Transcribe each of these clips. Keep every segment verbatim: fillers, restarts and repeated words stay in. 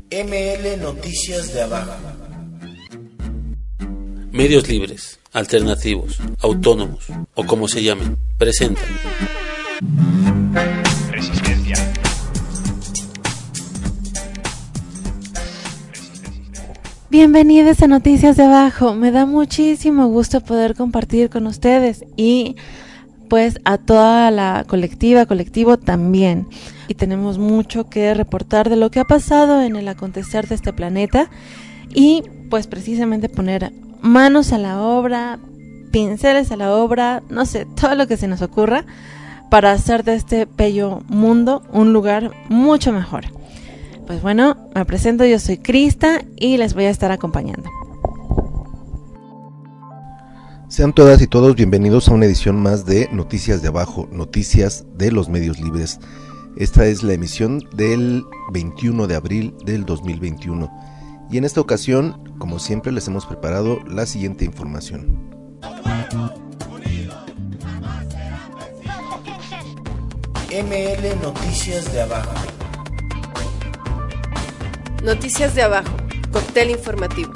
M L Noticias de Abajo. Medios libres, alternativos, autónomos o como se llamen, presentan Resistencia. Bienvenidos a Noticias de Abajo. Me da muchísimo gusto poder compartir con ustedes y pues a toda la colectiva, colectivo también. Y tenemos mucho que reportar de lo que ha pasado en el acontecer de este planeta y pues precisamente poner manos a la obra, pinceles a la obra, no sé, todo lo que se nos ocurra para hacer de este bello mundo un lugar mucho mejor. Pues bueno, me presento, yo soy Krista y les voy a estar acompañando. Sean todas y todos bienvenidos a una edición más de Noticias de Abajo, Noticias de los Medios Libres. Esta es la emisión del veintiuno de abril del dos mil veintiuno. Y en esta ocasión, como siempre, les hemos preparado la siguiente información. M L Noticias de Abajo. Noticias de Abajo, cóctel informativo.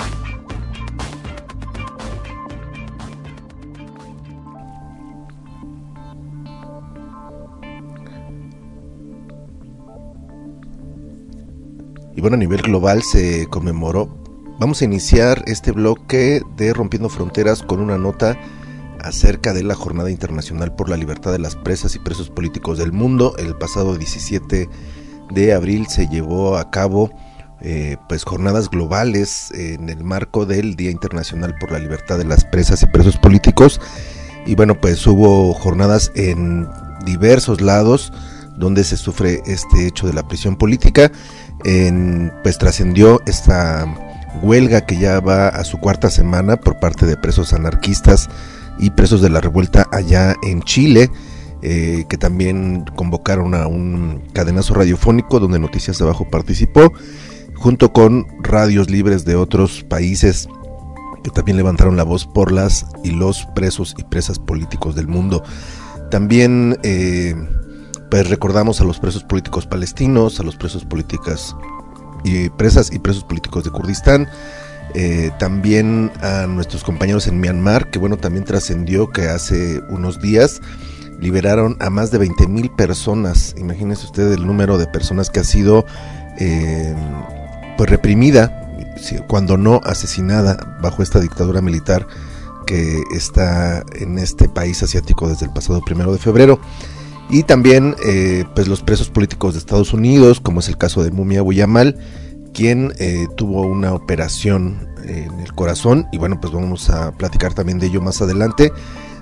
Y bueno, a nivel global se conmemoró. Vamos a iniciar este bloque de Rompiendo Fronteras con una nota acerca de la Jornada Internacional por la Libertad de las Presas y Presos Políticos del Mundo. El pasado diecisiete de abril se llevó a cabo eh, pues jornadas globales en el marco del Día Internacional por la Libertad de las Presas y Presos Políticos. Y bueno, pues hubo jornadas en diversos lados donde se sufre este hecho de la prisión política. En, pues trascendió esta huelga que ya va a su cuarta semana por parte de presos anarquistas y presos de la revuelta allá en Chile, eh, que también convocaron a un cadenazo radiofónico donde Noticias de Abajo participó, junto con radios libres de otros países que también levantaron la voz por las y los presos y presas políticos del mundo. También eh, pues recordamos a los presos políticos palestinos, a los presos políticas y presas y presos políticos de Kurdistán, eh, también a nuestros compañeros en Myanmar, que bueno, también trascendió que hace unos días liberaron a más de veinte mil personas. Imagínense ustedes el número de personas que ha sido eh, pues reprimida, cuando no asesinada, bajo esta dictadura militar que está en este país asiático desde el pasado primero de febrero. Y también eh, pues los presos políticos de Estados Unidos, como es el caso de Mumia Abu Jamal, quien eh, tuvo una operación en el corazón, y bueno, pues vamos a platicar también de ello más adelante.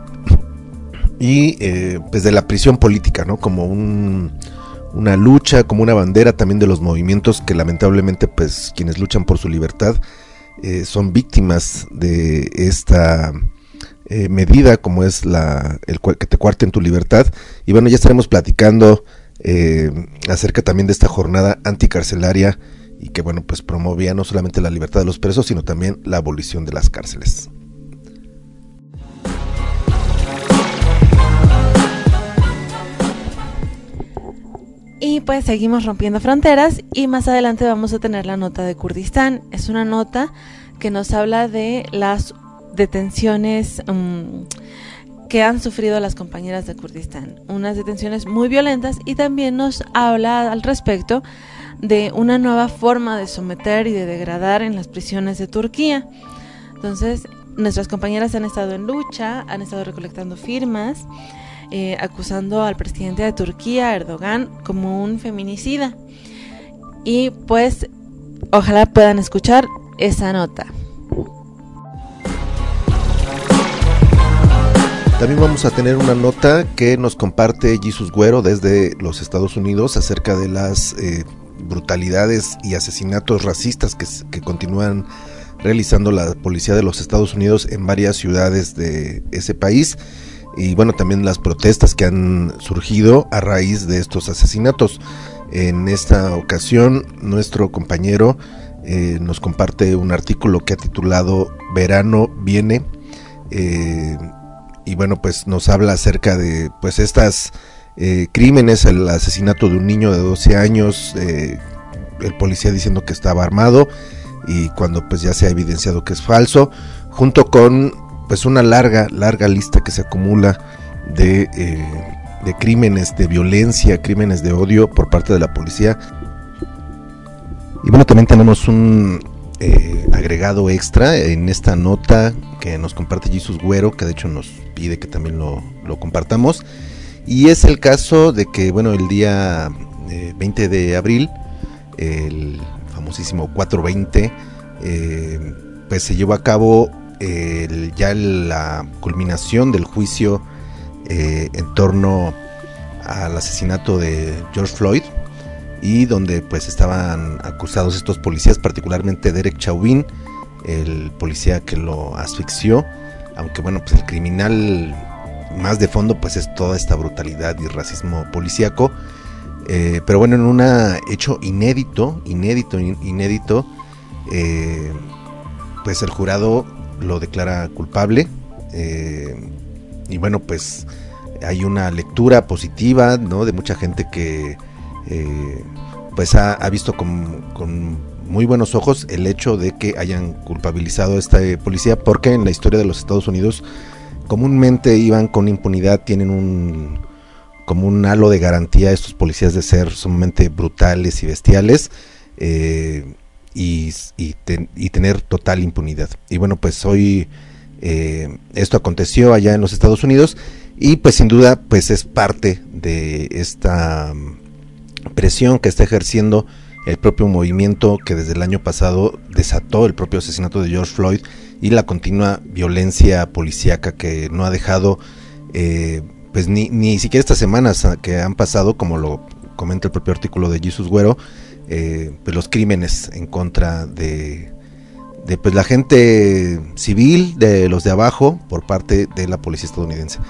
Y eh, pues de la prisión política, ¿no? Como un, una lucha, como una bandera también de los movimientos que lamentablemente pues quienes luchan por su libertad eh, son víctimas de esta Eh, medida como es la el que te cuarten tu libertad. Y bueno, ya estaremos platicando eh, acerca también de esta jornada anticarcelaria y que bueno, pues promovía no solamente la libertad de los presos, sino también la abolición de las cárceles. Y pues seguimos rompiendo fronteras y más adelante vamos a tener la nota de Kurdistán. Es una nota que nos habla de las detenciones um, que han sufrido las compañeras de Kurdistán, unas detenciones muy violentas, y también nos habla al respecto de una nueva forma de someter y de degradar en las prisiones de Turquía. Entonces, nuestras compañeras han estado en lucha, han estado recolectando firmas, eh, acusando al presidente de Turquía, Erdogan, como un feminicida. Y pues, ojalá puedan escuchar esa nota. También vamos a tener una nota que nos comparte Jesus Güero desde los Estados Unidos acerca de las eh, brutalidades y asesinatos racistas que, que continúan realizando la policía de los Estados Unidos en varias ciudades de ese país, y bueno, también las protestas que han surgido a raíz de estos asesinatos. En esta ocasión nuestro compañero eh, nos comparte un artículo que ha titulado Verano Viene, eh, y bueno, pues nos habla acerca de pues estas eh, crímenes, el asesinato de un niño de doce años, eh, el policía diciendo que estaba armado, y cuando pues ya se ha evidenciado que es falso, junto con pues una larga, larga lista que se acumula de, eh, de crímenes de violencia, crímenes de odio por parte de la policía. Y bueno, también tenemos un eh, agregado extra en esta nota que nos comparte Jesus Güero, que de hecho nos pide que también lo, lo compartamos, y es el caso de que, bueno, el día eh, veinte de abril, el famosísimo cuatro veinte, eh, pues se llevó a cabo el, ya la culminación del juicio eh, en torno al asesinato de George Floyd, y donde pues estaban acusados estos policías, particularmente Derek Chauvin, el policía que lo asfixió, aunque bueno, pues el criminal más de fondo pues es toda esta brutalidad y racismo policíaco. Eh, pero bueno, en un hecho inédito, inédito, inédito, eh, pues el jurado lo declara culpable, eh, y bueno, pues hay una lectura positiva, ¿no?, de mucha gente que eh, pues ha, ha visto con, con muy buenos ojos el hecho de que hayan culpabilizado a esta policía, porque en la historia de los Estados Unidos comúnmente iban con impunidad, tienen un como un halo de garantía estos policías de ser sumamente brutales y bestiales, eh, y, y, ten, y tener total impunidad. Y bueno, pues hoy eh, esto aconteció allá en los Estados Unidos, y pues sin duda pues es parte de esta presión que está ejerciendo el propio movimiento que desde el año pasado desató el propio asesinato de George Floyd, y la continua violencia policíaca que no ha dejado eh, pues ni, ni siquiera estas semanas que han pasado, como lo comenta el propio artículo de Jesus Güero, eh, pues los crímenes en contra de, de pues la gente civil, de los de abajo, por parte de la policía estadounidense.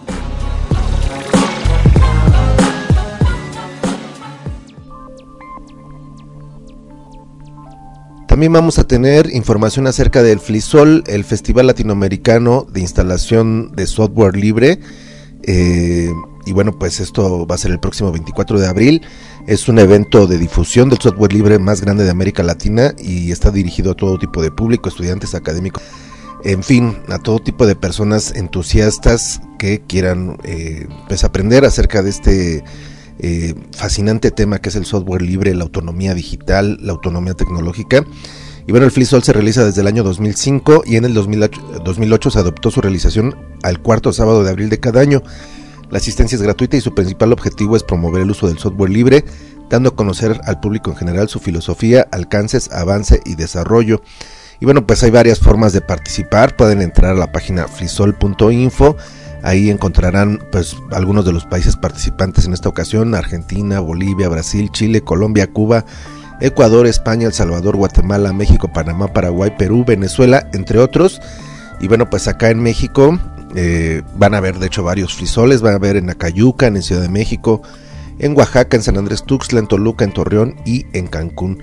También vamos a tener información acerca del FLISOL, el Festival Latinoamericano de Instalación de Software Libre, eh, y bueno, pues esto va a ser el próximo veinticuatro de abril. Es un evento de difusión del software libre más grande de América Latina, y está dirigido a todo tipo de público, estudiantes, académicos, en fin, a todo tipo de personas entusiastas que quieran eh, pues aprender acerca de este Eh, fascinante tema que es el software libre, la autonomía digital, la autonomía tecnológica. Y bueno, el FLISOL se realiza desde el año dos mil cinco, y en el dos mil ocho se adoptó su realización al cuarto sábado de abril de cada año. La asistencia es gratuita y su principal objetivo es promover el uso del software libre, dando a conocer al público en general su filosofía, alcances, avance y desarrollo. Y bueno, pues hay varias formas de participar. Pueden entrar a la página flisol punto info. Ahí encontrarán pues algunos de los países participantes en esta ocasión: Argentina, Bolivia, Brasil, Chile, Colombia, Cuba, Ecuador, España, El Salvador, Guatemala, México, Panamá, Paraguay, Perú, Venezuela, entre otros. Y bueno, pues acá en México eh, van a haber de hecho varios FLISOLes. Van a haber en Acayucan, en Ciudad de México, en Oaxaca, en San Andrés Tuxtla, en Toluca, en Torreón y en Cancún.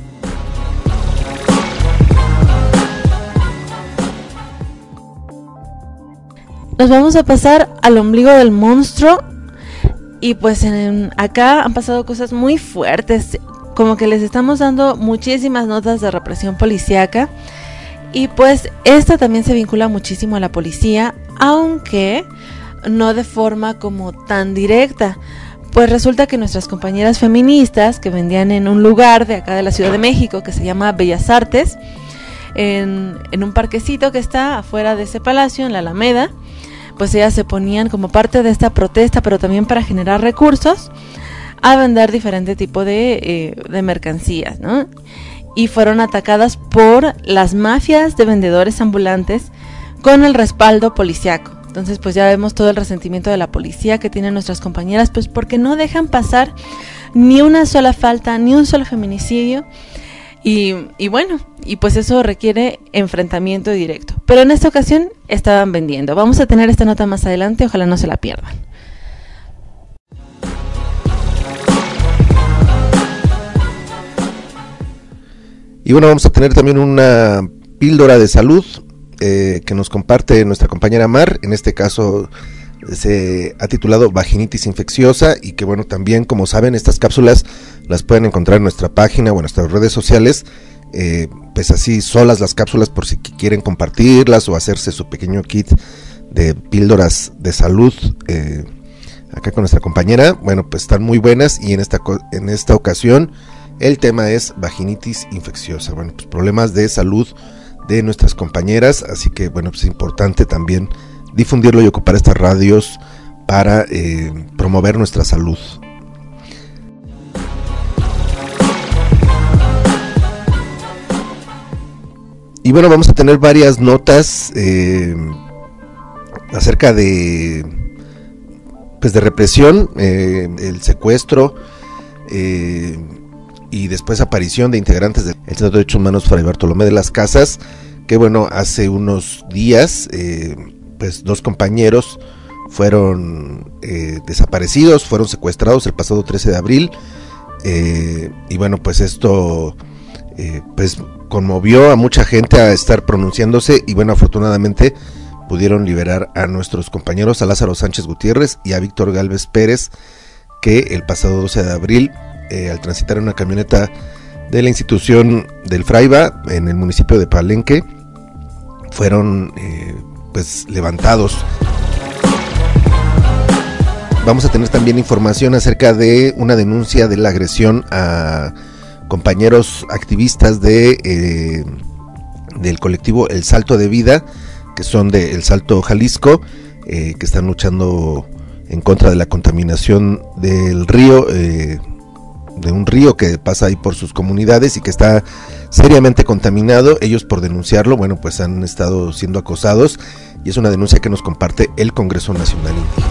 Nos vamos a pasar al ombligo del monstruo, y pues en, acá han pasado cosas muy fuertes, como que les estamos dando muchísimas notas de represión policíaca, y pues esta también se vincula muchísimo a la policía, aunque no de forma como tan directa. Pues resulta que nuestras compañeras feministas que vendían en un lugar de acá de la Ciudad de México que se llama Bellas Artes, en, en un parquecito que está afuera de ese palacio, en la Alameda, pues ellas se ponían como parte de esta protesta, pero también para generar recursos, a vender diferente tipo de, eh, de mercancías, ¿no? Y fueron atacadas por las mafias de vendedores ambulantes con el respaldo policiaco. Entonces pues ya vemos todo el resentimiento de la policía que tienen nuestras compañeras, pues porque no dejan pasar ni una sola falta, ni un solo feminicidio. Y, y bueno, y pues eso requiere enfrentamiento directo. Pero en esta ocasión estaban vendiendo. Vamos a tener esta nota más adelante, ojalá no se la pierdan. Y bueno, vamos a tener también una píldora de salud eh, que nos comparte nuestra compañera Mar. En este caso se ha titulado Vaginitis Infecciosa, y que bueno, también como saben, estas cápsulas las pueden encontrar en nuestra página o en nuestras redes sociales, eh, pues así solas las cápsulas por si quieren compartirlas o hacerse su pequeño kit de píldoras de salud eh, acá con nuestra compañera. Bueno, pues están muy buenas, y en esta, en esta ocasión el tema es vaginitis infecciosa, bueno, pues problemas de salud de nuestras compañeras, así que bueno, pues es importante también difundirlo y ocupar estas radios para eh, promover nuestra salud. Y bueno, vamos a tener varias notas eh, acerca de pues de represión, eh, el secuestro eh, y después aparición de integrantes del Centro de Derechos Humanos Fray Bartolomé de las Casas, que bueno, hace unos días eh, pues dos compañeros fueron eh, desaparecidos, fueron secuestrados el pasado trece de abril, eh, y bueno, pues esto eh, pues conmovió a mucha gente a estar pronunciándose, y bueno, afortunadamente pudieron liberar a nuestros compañeros, a Lázaro Sánchez Gutiérrez y a Víctor Gálvez Pérez, que el pasado doce de abril eh, al transitar en una camioneta de la institución del Fraiba en el municipio de Palenque fueron eh, pues levantados. Vamos a tener también información acerca de una denuncia de la agresión a compañeros activistas de eh, del colectivo El Salto de Vida, que son de El Salto Jalisco, eh, que están luchando en contra de la contaminación del río, eh, de un río que pasa ahí por sus comunidades y que está seriamente contaminado. Ellos, por denunciarlo, bueno, pues han estado siendo acosados, y es una denuncia que nos comparte el Congreso Nacional Indígena.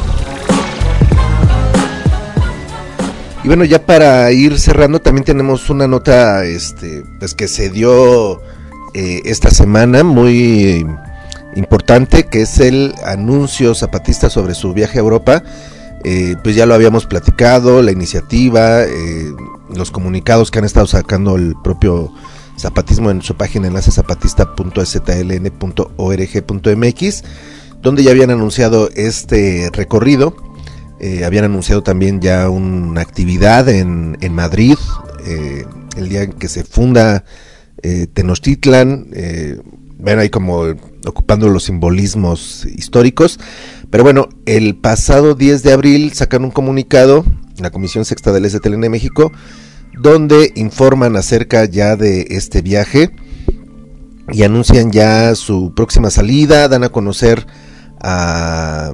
Y bueno, ya para ir cerrando, también tenemos una nota este, pues que se dio eh, esta semana, muy importante, que es el anuncio zapatista sobre su viaje a Europa. Eh, pues ya lo habíamos platicado, la iniciativa, eh, los comunicados que han estado sacando el propio zapatismo en su página enlace zapatista punto s t l n punto org punto m x, donde ya habían anunciado este recorrido. Eh, habían anunciado también ya una actividad en, en Madrid, eh, el día en que se funda eh, Tenochtitlan, eh, ven ahí como ocupando los simbolismos históricos. Pero bueno, el pasado diez de abril sacan un comunicado, la Comisión Sexta del S T L N México, donde informan acerca ya de este viaje y anuncian ya su próxima salida, dan a conocer a...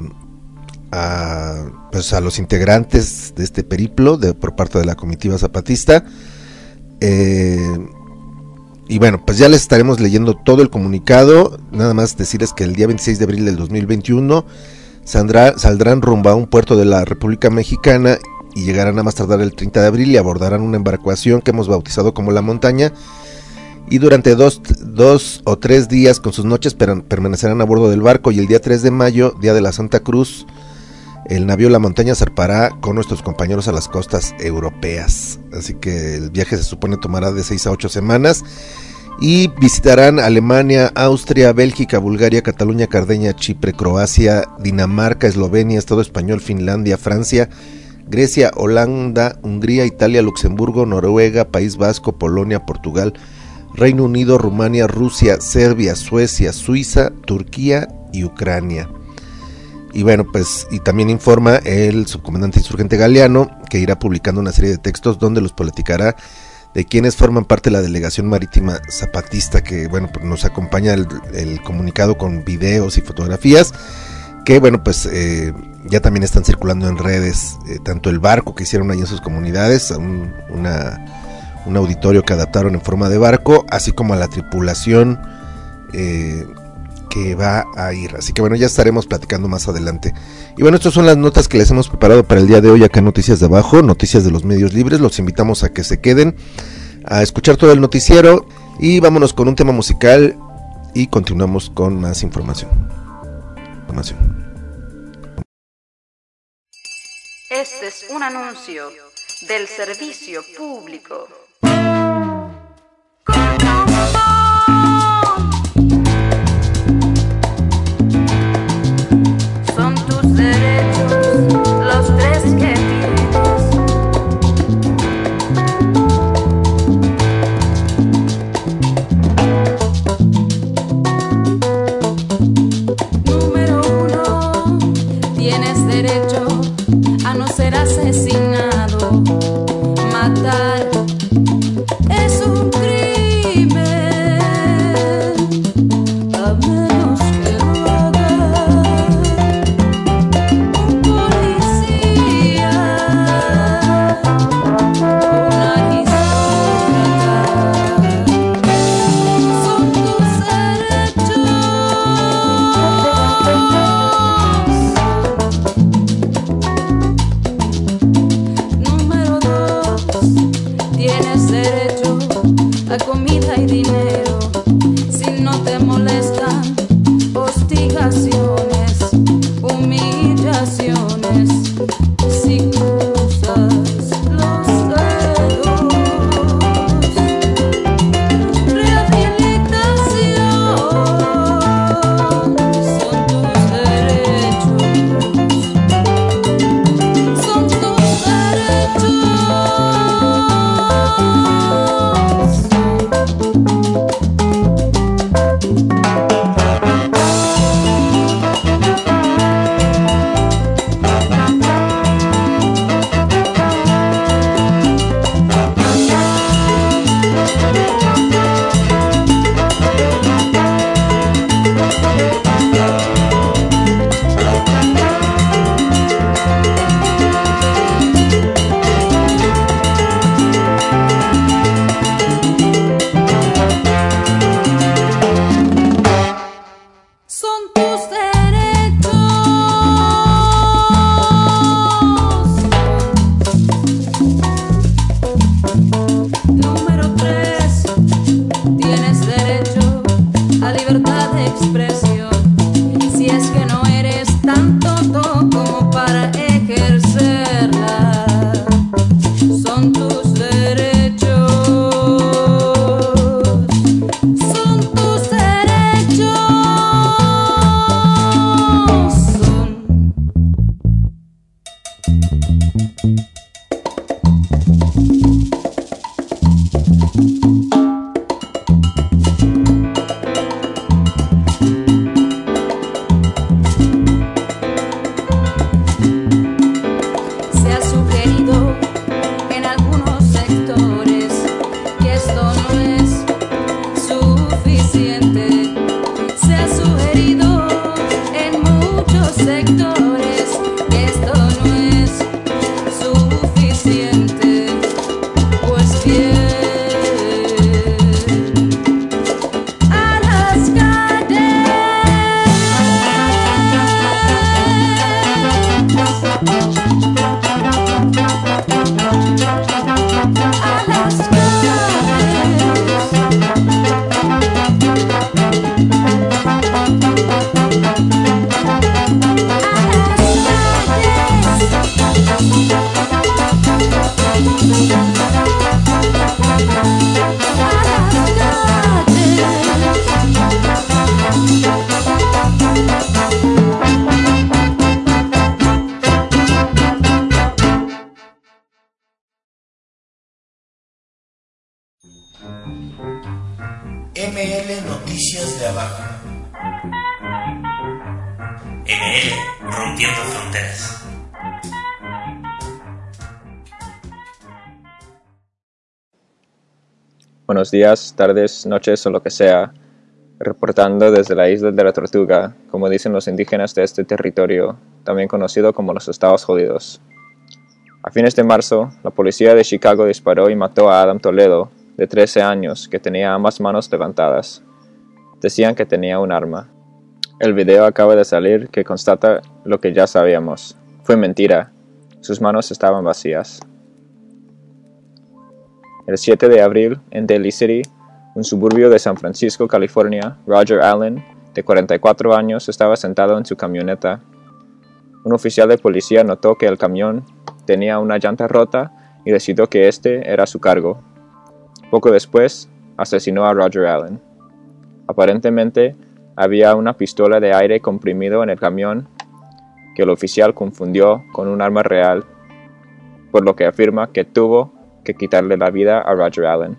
A, pues a los integrantes de este periplo de, por parte de la comitiva zapatista, eh, y bueno, pues ya les estaremos leyendo todo el comunicado. Nada más decirles que el día veintiséis de abril del dos mil veintiuno saldrá, saldrán rumbo a un puerto de la República Mexicana y llegarán a más tardar el treinta de abril y abordarán una embarcación que hemos bautizado como La Montaña, y durante dos, dos o tres días con sus noches per, permanecerán a bordo del barco, y el día tres de mayo, día de la Santa Cruz, el navío La Montaña zarpará con nuestros compañeros a las costas europeas. Así que el viaje se supone tomará de seis a ocho semanas, y visitarán Alemania, Austria, Bélgica, Bulgaria, Cataluña, Cerdeña, Chipre, Croacia, Dinamarca, Eslovenia, Estado Español, Finlandia, Francia, Grecia, Holanda, Hungría, Italia, Luxemburgo, Noruega, País Vasco, Polonia, Portugal, Reino Unido, Rumania, Rusia, Serbia, Suecia, Suiza, Turquía y Ucrania. Y bueno, pues, y también informa el subcomandante insurgente Galeano, que irá publicando una serie de textos donde los platicará de quienes forman parte de la delegación marítima zapatista, que bueno, pues nos acompaña el, el comunicado con videos y fotografías, que bueno, pues eh, ya también están circulando en redes, eh, tanto el barco que hicieron ahí en sus comunidades, un, una, un auditorio que adaptaron en forma de barco, así como a la tripulación eh, que va a ir. Así que bueno, ya estaremos platicando más adelante. Y bueno, estas son las notas que les hemos preparado para el día de hoy acá en Noticias de Abajo, Noticias de los Medios Libres. Los invitamos a que se queden a escuchar todo el noticiero, y vámonos con un tema musical y continuamos con más información. información. Este es un anuncio del servicio público. Son tus derechos. a comida y dinero, si no te molestan hostigaciones, humillaciones, si cruzas los dedos. Rehabilitación son tus derechos, son tus derechos. M L Noticias de Abajo. M L Rompiendo Fronteras. Buenos días, tardes, noches o lo que sea, reportando desde la isla de la Tortuga, como dicen los indígenas de este territorio, también conocido como los Estados Jodidos. A fines de marzo, la policía de Chicago disparó y mató a Adam Toledo, de trece años, que tenía ambas manos levantadas. Decían que tenía un arma. El video acaba de salir que constata lo que ya sabíamos. Fue mentira. Sus manos estaban vacías. El siete de abril, en Daly City, un suburbio de San Francisco, California, Roger Allen, de cuarenta y cuatro años, estaba sentado en su camioneta. Un oficial de policía notó que el camión tenía una llanta rota y decidió que este era su cargo. Poco después, asesinó a Roger Allen. Aparentemente, había una pistola de aire comprimido en el camión que el oficial confundió con un arma real, por lo que afirma que tuvo que quitarle la vida a Roger Allen.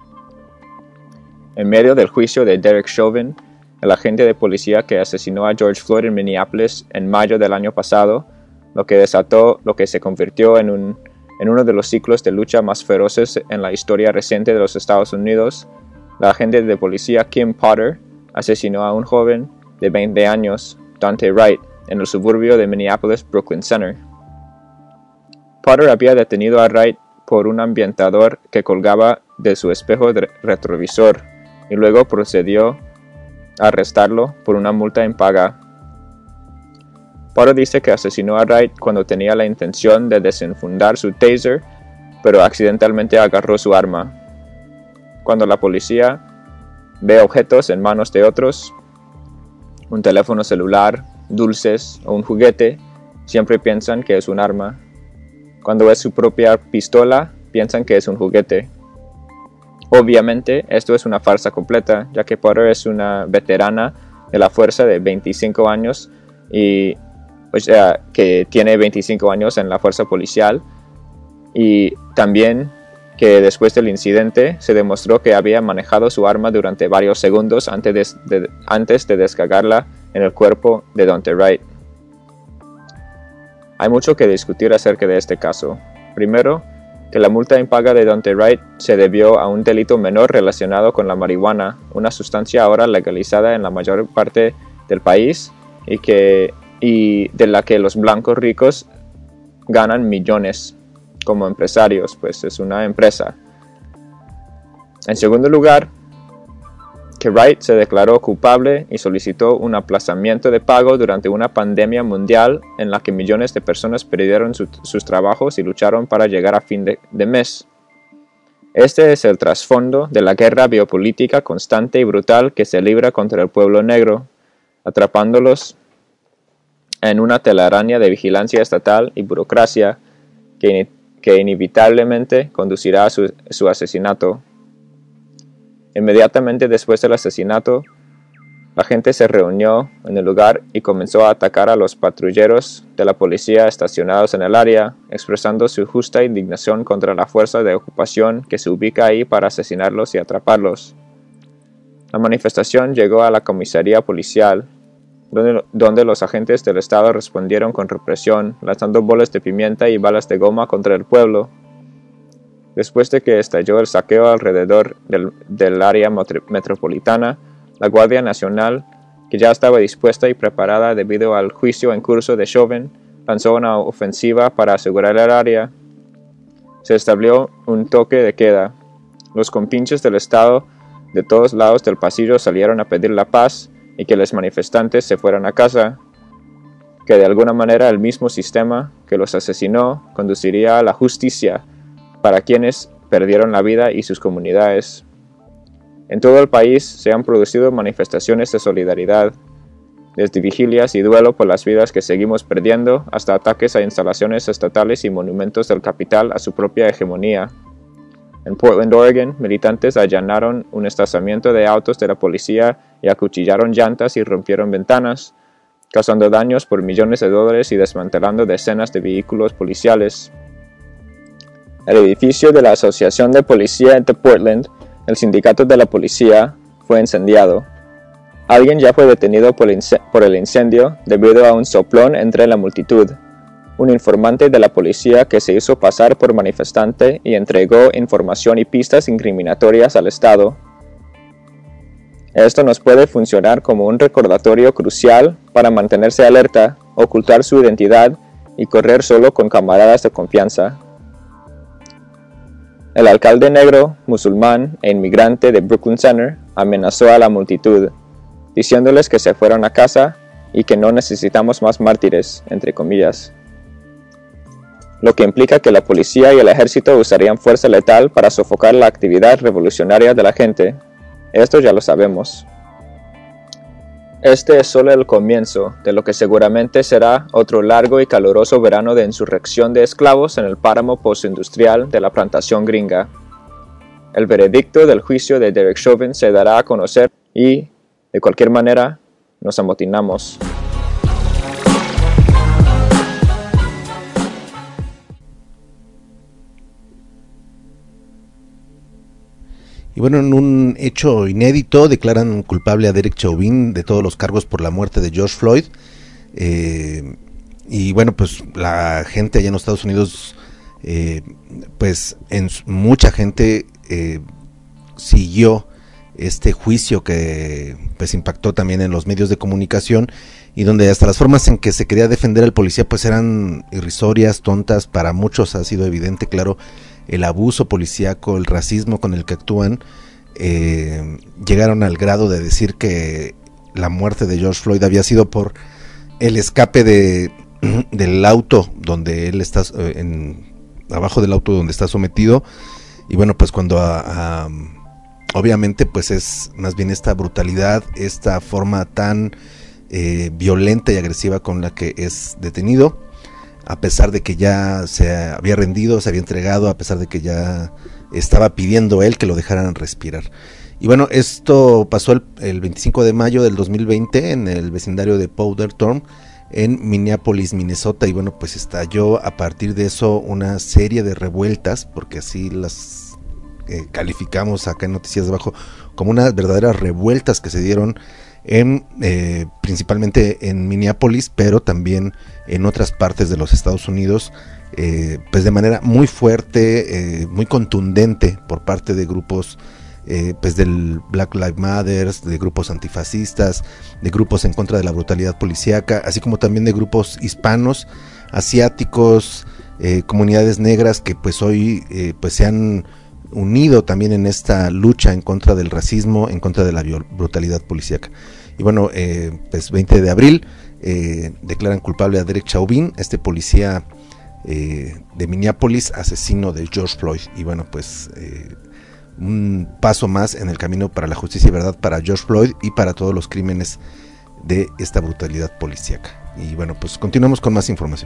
En medio del juicio de Derek Chauvin, el agente de policía que asesinó a George Floyd en Minneapolis en mayo del año pasado, lo que desató lo que se convirtió en, un, en uno de los ciclos de lucha más feroces en la historia reciente de los Estados Unidos, la agente de policía Kim Potter asesinó a un joven de veinte años, Dante Wright, en el suburbio de Minneapolis, Brooklyn Center. Potter había detenido a Wright por un ambientador que colgaba de su espejo de retrovisor y luego procedió a arrestarlo por una multa impaga. Potter dice que asesinó a Wright cuando tenía la intención de desenfundar su taser, pero accidentalmente agarró su arma. Cuando la policía ve objetos en manos de otros, un teléfono celular, dulces o un juguete, siempre piensan que es un arma. Cuando es su propia pistola, piensan que es un juguete. Obviamente, esto es una farsa completa, ya que Potter es una veterana de la fuerza de veinticinco años, y, o sea, que tiene veinticinco años en la fuerza policial, y también que después del incidente se demostró que había manejado su arma durante varios segundos antes de, de, antes de descargarla en el cuerpo de Daunte Wright. Hay mucho que discutir acerca de este caso. Primero, que la multa impaga de Daunte Wright se debió a un delito menor relacionado con la marihuana, una sustancia ahora legalizada en la mayor parte del país y, que, y de la que los blancos ricos ganan millones como empresarios, pues es una empresa. En segundo lugar, que Wright se declaró culpable y solicitó un aplazamiento de pago durante una pandemia mundial en la que millones de personas perdieron su, sus trabajos y lucharon para llegar a fin de, de mes. Este es el trasfondo de la guerra biopolítica constante y brutal que se libra contra el pueblo negro, atrapándolos en una telaraña de vigilancia estatal y burocracia que, que inevitablemente conducirá a su, su asesinato. Inmediatamente después del asesinato, la gente se reunió en el lugar y comenzó a atacar a los patrulleros de la policía estacionados en el área, expresando su justa indignación contra la fuerza de ocupación que se ubica ahí para asesinarlos y atraparlos. La manifestación llegó a la comisaría policial, donde, donde los agentes del estado respondieron con represión, lanzando bolas de pimienta y balas de goma contra el pueblo. Después de que estalló el saqueo alrededor del, del área metropolitana, la Guardia Nacional, que ya estaba dispuesta y preparada debido al juicio en curso de Chauvin, lanzó una ofensiva para asegurar el área. Se estableció un toque de queda. Los compinches del estado de todos lados del pasillo salieron a pedir la paz y que los manifestantes se fueran a casa, que de alguna manera el mismo sistema que los asesinó conduciría a la justicia para quienes perdieron la vida y sus comunidades. En todo el país se han producido manifestaciones de solidaridad, desde vigilias y duelo por las vidas que seguimos perdiendo hasta ataques a instalaciones estatales y monumentos del capital a su propia hegemonía. En Portland, Oregon, militantes allanaron un estacionamiento de autos de la policía y acuchillaron llantas y rompieron ventanas, causando daños por millones de dólares y desmantelando decenas de vehículos policiales. El edificio de la Asociación de Policía de Portland, el sindicato de la policía, fue incendiado. Alguien ya fue detenido por el incendio debido a un soplón entre la multitud. Un informante de la policía que se hizo pasar por manifestante y entregó información y pistas incriminatorias al Estado. Esto nos puede funcionar como un recordatorio crucial para mantenerse alerta, ocultar su identidad y correr solo con camaradas de confianza. El alcalde negro, musulmán e inmigrante de Brooklyn Center amenazó a la multitud, diciéndoles que se fueron a casa y que no necesitamos más mártires, entre comillas. Lo que implica que la policía y el ejército usarían fuerza letal para sofocar la actividad revolucionaria de la gente. Esto ya lo sabemos. Este es solo el comienzo de lo que seguramente será otro largo y caluroso verano de insurrección de esclavos en el páramo postindustrial de la plantación gringa. El veredicto del juicio de Derek Chauvin se dará a conocer y, de cualquier manera, nos amotinamos. Y bueno, en un hecho inédito, declaran culpable a Derek Chauvin de todos los cargos por la muerte de George Floyd. Eh, y bueno, pues la gente allá en los Estados Unidos, eh, pues en mucha gente eh, siguió este juicio que pues impactó también en los medios de comunicación, y donde hasta las formas en que se quería defender al policía pues eran irrisorias, tontas. Para muchos ha sido evidente, claro, el abuso policíaco, el racismo con el que actúan. Eh, llegaron al grado de decir que la muerte de George Floyd había sido por el escape de del auto donde él está, en, abajo del auto donde está sometido. Y bueno, pues cuando a, a, obviamente pues es más bien esta brutalidad, esta forma tan eh, violenta y agresiva con la que es detenido, a pesar de que ya se había rendido, se había entregado, a pesar de que ya estaba pidiendo él que lo dejaran respirar. Y bueno, esto pasó el, el veinticinco de mayo del dos mil veinte en el vecindario de Powder Dorm en Minneapolis, Minnesota, y bueno, pues estalló a partir de eso una serie de revueltas, porque así las eh, calificamos acá en Noticias de Abajo, como unas verdaderas revueltas que se dieron en eh, principalmente en Minneapolis, pero también en otras partes de los Estados Unidos, eh, pues de manera muy fuerte, eh, muy contundente por parte de grupos Eh, pues del Black Lives Matter, de grupos antifascistas, de grupos en contra de la brutalidad policíaca, así como también de grupos hispanos, asiáticos, eh, comunidades negras que pues hoy eh, pues se han unido también en esta lucha en contra del racismo, en contra de la brutalidad policíaca. Y bueno, eh, pues veinte de abril eh, declaran culpable a Derek Chauvin, este policía eh, de Minneapolis, asesino de George Floyd. Y bueno, pues eh, un paso más en el camino para la justicia y verdad para George Floyd y para todos los crímenes de esta brutalidad policíaca. Y bueno, pues continuamos con más información.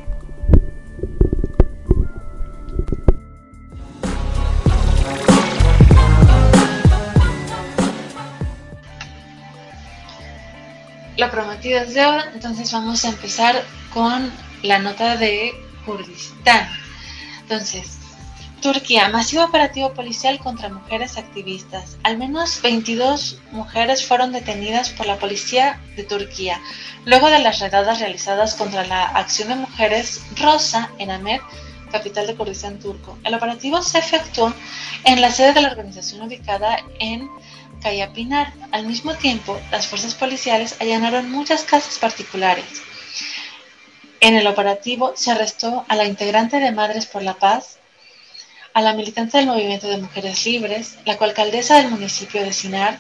Lo prometido es deuda, entonces vamos a empezar con la nota de Kurdistán. Entonces, Turquía, masivo operativo policial contra mujeres activistas. Al menos veintidós mujeres fueron detenidas por la policía de Turquía, luego de las redadas realizadas contra la acción de mujeres rosa en Ahmet, capital de Kurdistán turco. El operativo se efectuó en la sede de la organización ubicada en Kayapinar. Al mismo tiempo, las fuerzas policiales allanaron muchas casas particulares. En el operativo se arrestó a la integrante de Madres por la Paz, a la militante del Movimiento de Mujeres Libres, la coalcaldesa del municipio de Sinar,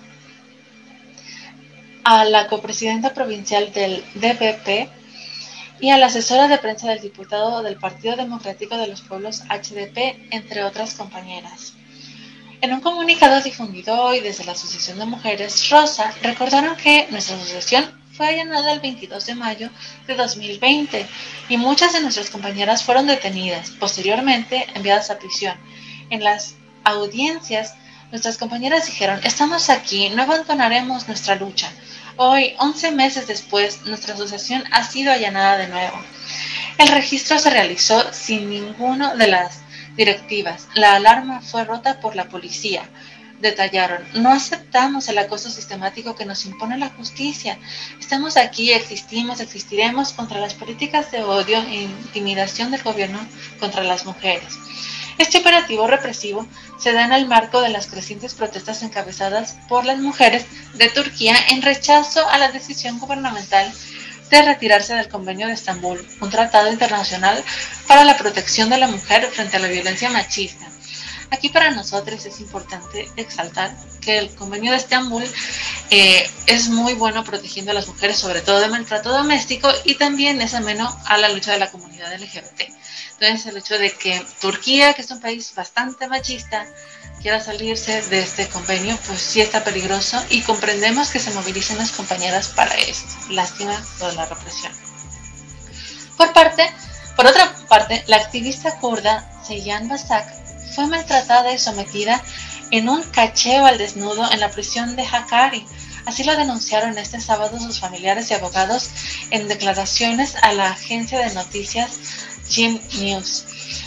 a la copresidenta provincial del D P P y a la asesora de prensa del diputado del Partido Democrático de los Pueblos H D P, entre otras compañeras. En un comunicado difundido hoy desde la Asociación de Mujeres Rosa, recordaron que nuestra asociación fue allanada el veintidós de mayo de dos mil veinte y muchas de nuestras compañeras fueron detenidas, posteriormente enviadas a prisión. En las audiencias, nuestras compañeras dijeron: estamos aquí, no abandonaremos nuestra lucha. Hoy, once meses después, nuestra asociación ha sido allanada de nuevo. El registro se realizó sin ninguna de las directivas. La alarma fue rota por la policía. Detallaron: no aceptamos el acoso sistemático que nos impone la justicia. Estamos aquí, existimos, existiremos contra las políticas de odio e intimidación del gobierno contra las mujeres. Este operativo represivo se da en el marco de las crecientes protestas encabezadas por las mujeres de Turquía en rechazo a la decisión gubernamental de retirarse del Convenio de Estambul, un tratado internacional para la protección de la mujer frente a la violencia machista. Aquí para nosotros es importante exaltar que el Convenio de Estambul eh, es muy bueno protegiendo a las mujeres, sobre todo de maltrato doméstico, y también es ameno a la lucha de la comunidad L G B T. Entonces, el hecho de que Turquía, que es un país bastante machista, quiera salirse de este convenio, pues sí está peligroso, y comprendemos que se movilicen las compañeras para esto. Lástima toda la represión. Por parte, por otra parte, la activista kurda Seyhan Basak fue maltratada y sometida en un cacheo al desnudo en la prisión de Hakkari. Así lo denunciaron este sábado sus familiares y abogados en declaraciones a la agencia de noticias Jim News.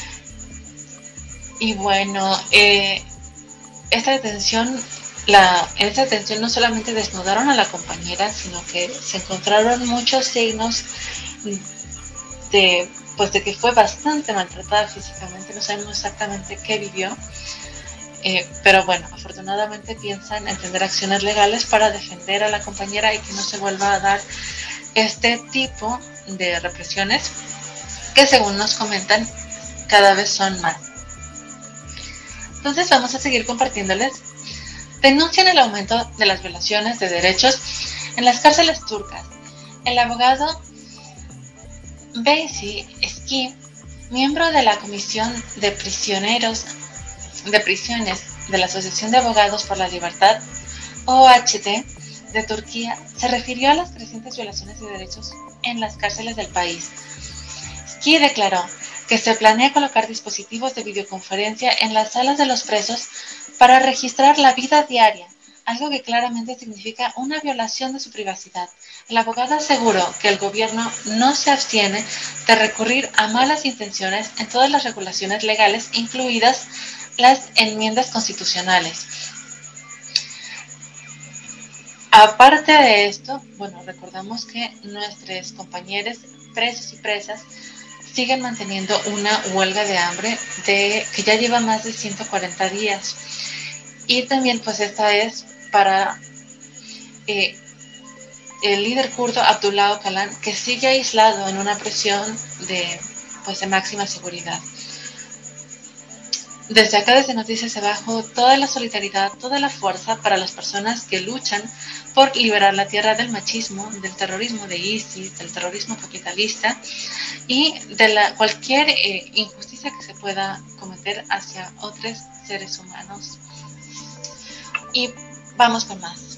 Y bueno, eh, esta detención, la, en esta detención no solamente desnudaron a la compañera, sino que se encontraron muchos signos de, pues, de que fue bastante maltratada físicamente. No sabemos exactamente qué vivió, eh, pero bueno, afortunadamente piensan emprender acciones legales para defender a la compañera y que no se vuelva a dar este tipo de represiones, que según nos comentan cada vez son más. Entonces vamos a seguir compartiéndoles. Denuncian el aumento de las violaciones de derechos en las cárceles turcas. El abogado Veysi Eski, miembro de la Comisión de Prisioneros de Prisiones de la Asociación de Abogados por la Libertad, O H T, de Turquía, se refirió a las crecientes violaciones de derechos en las cárceles del país. Ski declaró que se planea colocar dispositivos de videoconferencia en las salas de los presos para registrar la vida diaria, algo que claramente significa una violación de su privacidad. El abogado aseguró que el gobierno no se abstiene de recurrir a malas intenciones en todas las regulaciones legales, incluidas las enmiendas constitucionales. Aparte de esto, bueno, recordamos que nuestros compañeros presos y presas siguen manteniendo una huelga de hambre de que ya lleva más de ciento cuarenta días. Y también pues esta es para eh, el líder kurdo Abdullah Öcalan, que sigue aislado en una prisión de, pues, de máxima seguridad. Desde acá, desde Noticias Abajo, toda la solidaridad, toda la fuerza para las personas que luchan por liberar la tierra del machismo, del terrorismo de ISIS, del terrorismo capitalista y de la, cualquier eh, injusticia que se pueda cometer hacia otros seres humanos. Y vamos con más.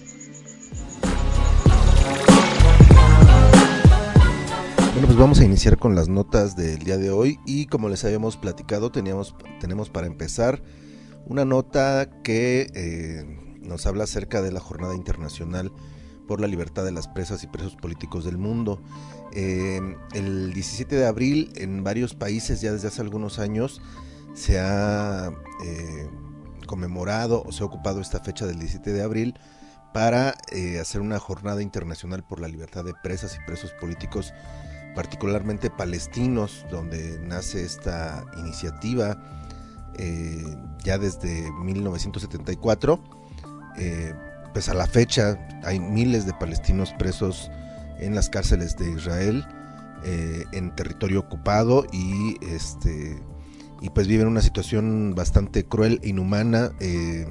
Bueno, pues vamos a iniciar con las notas del día de hoy y como les habíamos platicado, teníamos, tenemos para empezar una nota que eh, nos habla acerca de la Jornada Internacional por la Libertad de las Presas y Presos Políticos del Mundo. Eh, el diecisiete de abril en varios países ya desde hace algunos años se ha eh, conmemorado o se ha ocupado esta fecha del diecisiete de abril para eh, hacer una jornada internacional por la libertad de presas y presos políticos, particularmente palestinos, donde nace esta iniciativa eh, ya desde mil novecientos setenta y cuatro. Eh, pues a la fecha hay miles de palestinos presos en las cárceles de Israel, eh, en territorio ocupado, y este y pues viven una situación bastante cruel e inhumana. eh,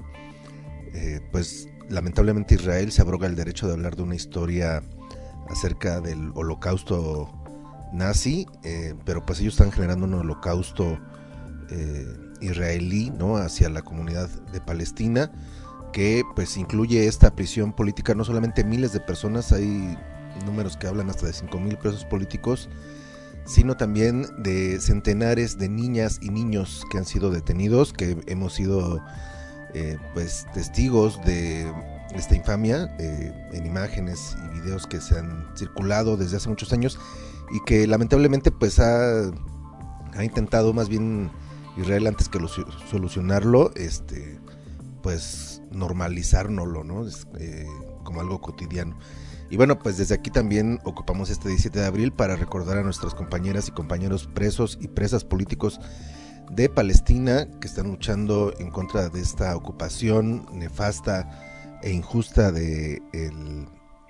eh, pues lamentablemente Israel se abroga el derecho de hablar de una historia acerca del holocausto nazi, eh, pero pues ellos están generando un holocausto eh, israelí, ¿no?, hacia la comunidad de Palestina, que pues incluye esta prisión política. No solamente miles de personas, hay números que hablan hasta de cinco mil presos políticos, sino también de centenares de niñas y niños que han sido detenidos, que hemos sido eh, pues testigos de esta infamia eh, en imágenes y videos que se han circulado desde hace muchos años, y que lamentablemente pues ha, ha intentado más bien Israel, antes que lo, solucionarlo, este pues normalizárnoslo, ¿no? Es, eh, como algo cotidiano. Y bueno, pues desde aquí también ocupamos este diecisiete de abril para recordar a nuestras compañeras y compañeros presos y presas políticos de Palestina que están luchando en contra de esta ocupación nefasta e injusta de el,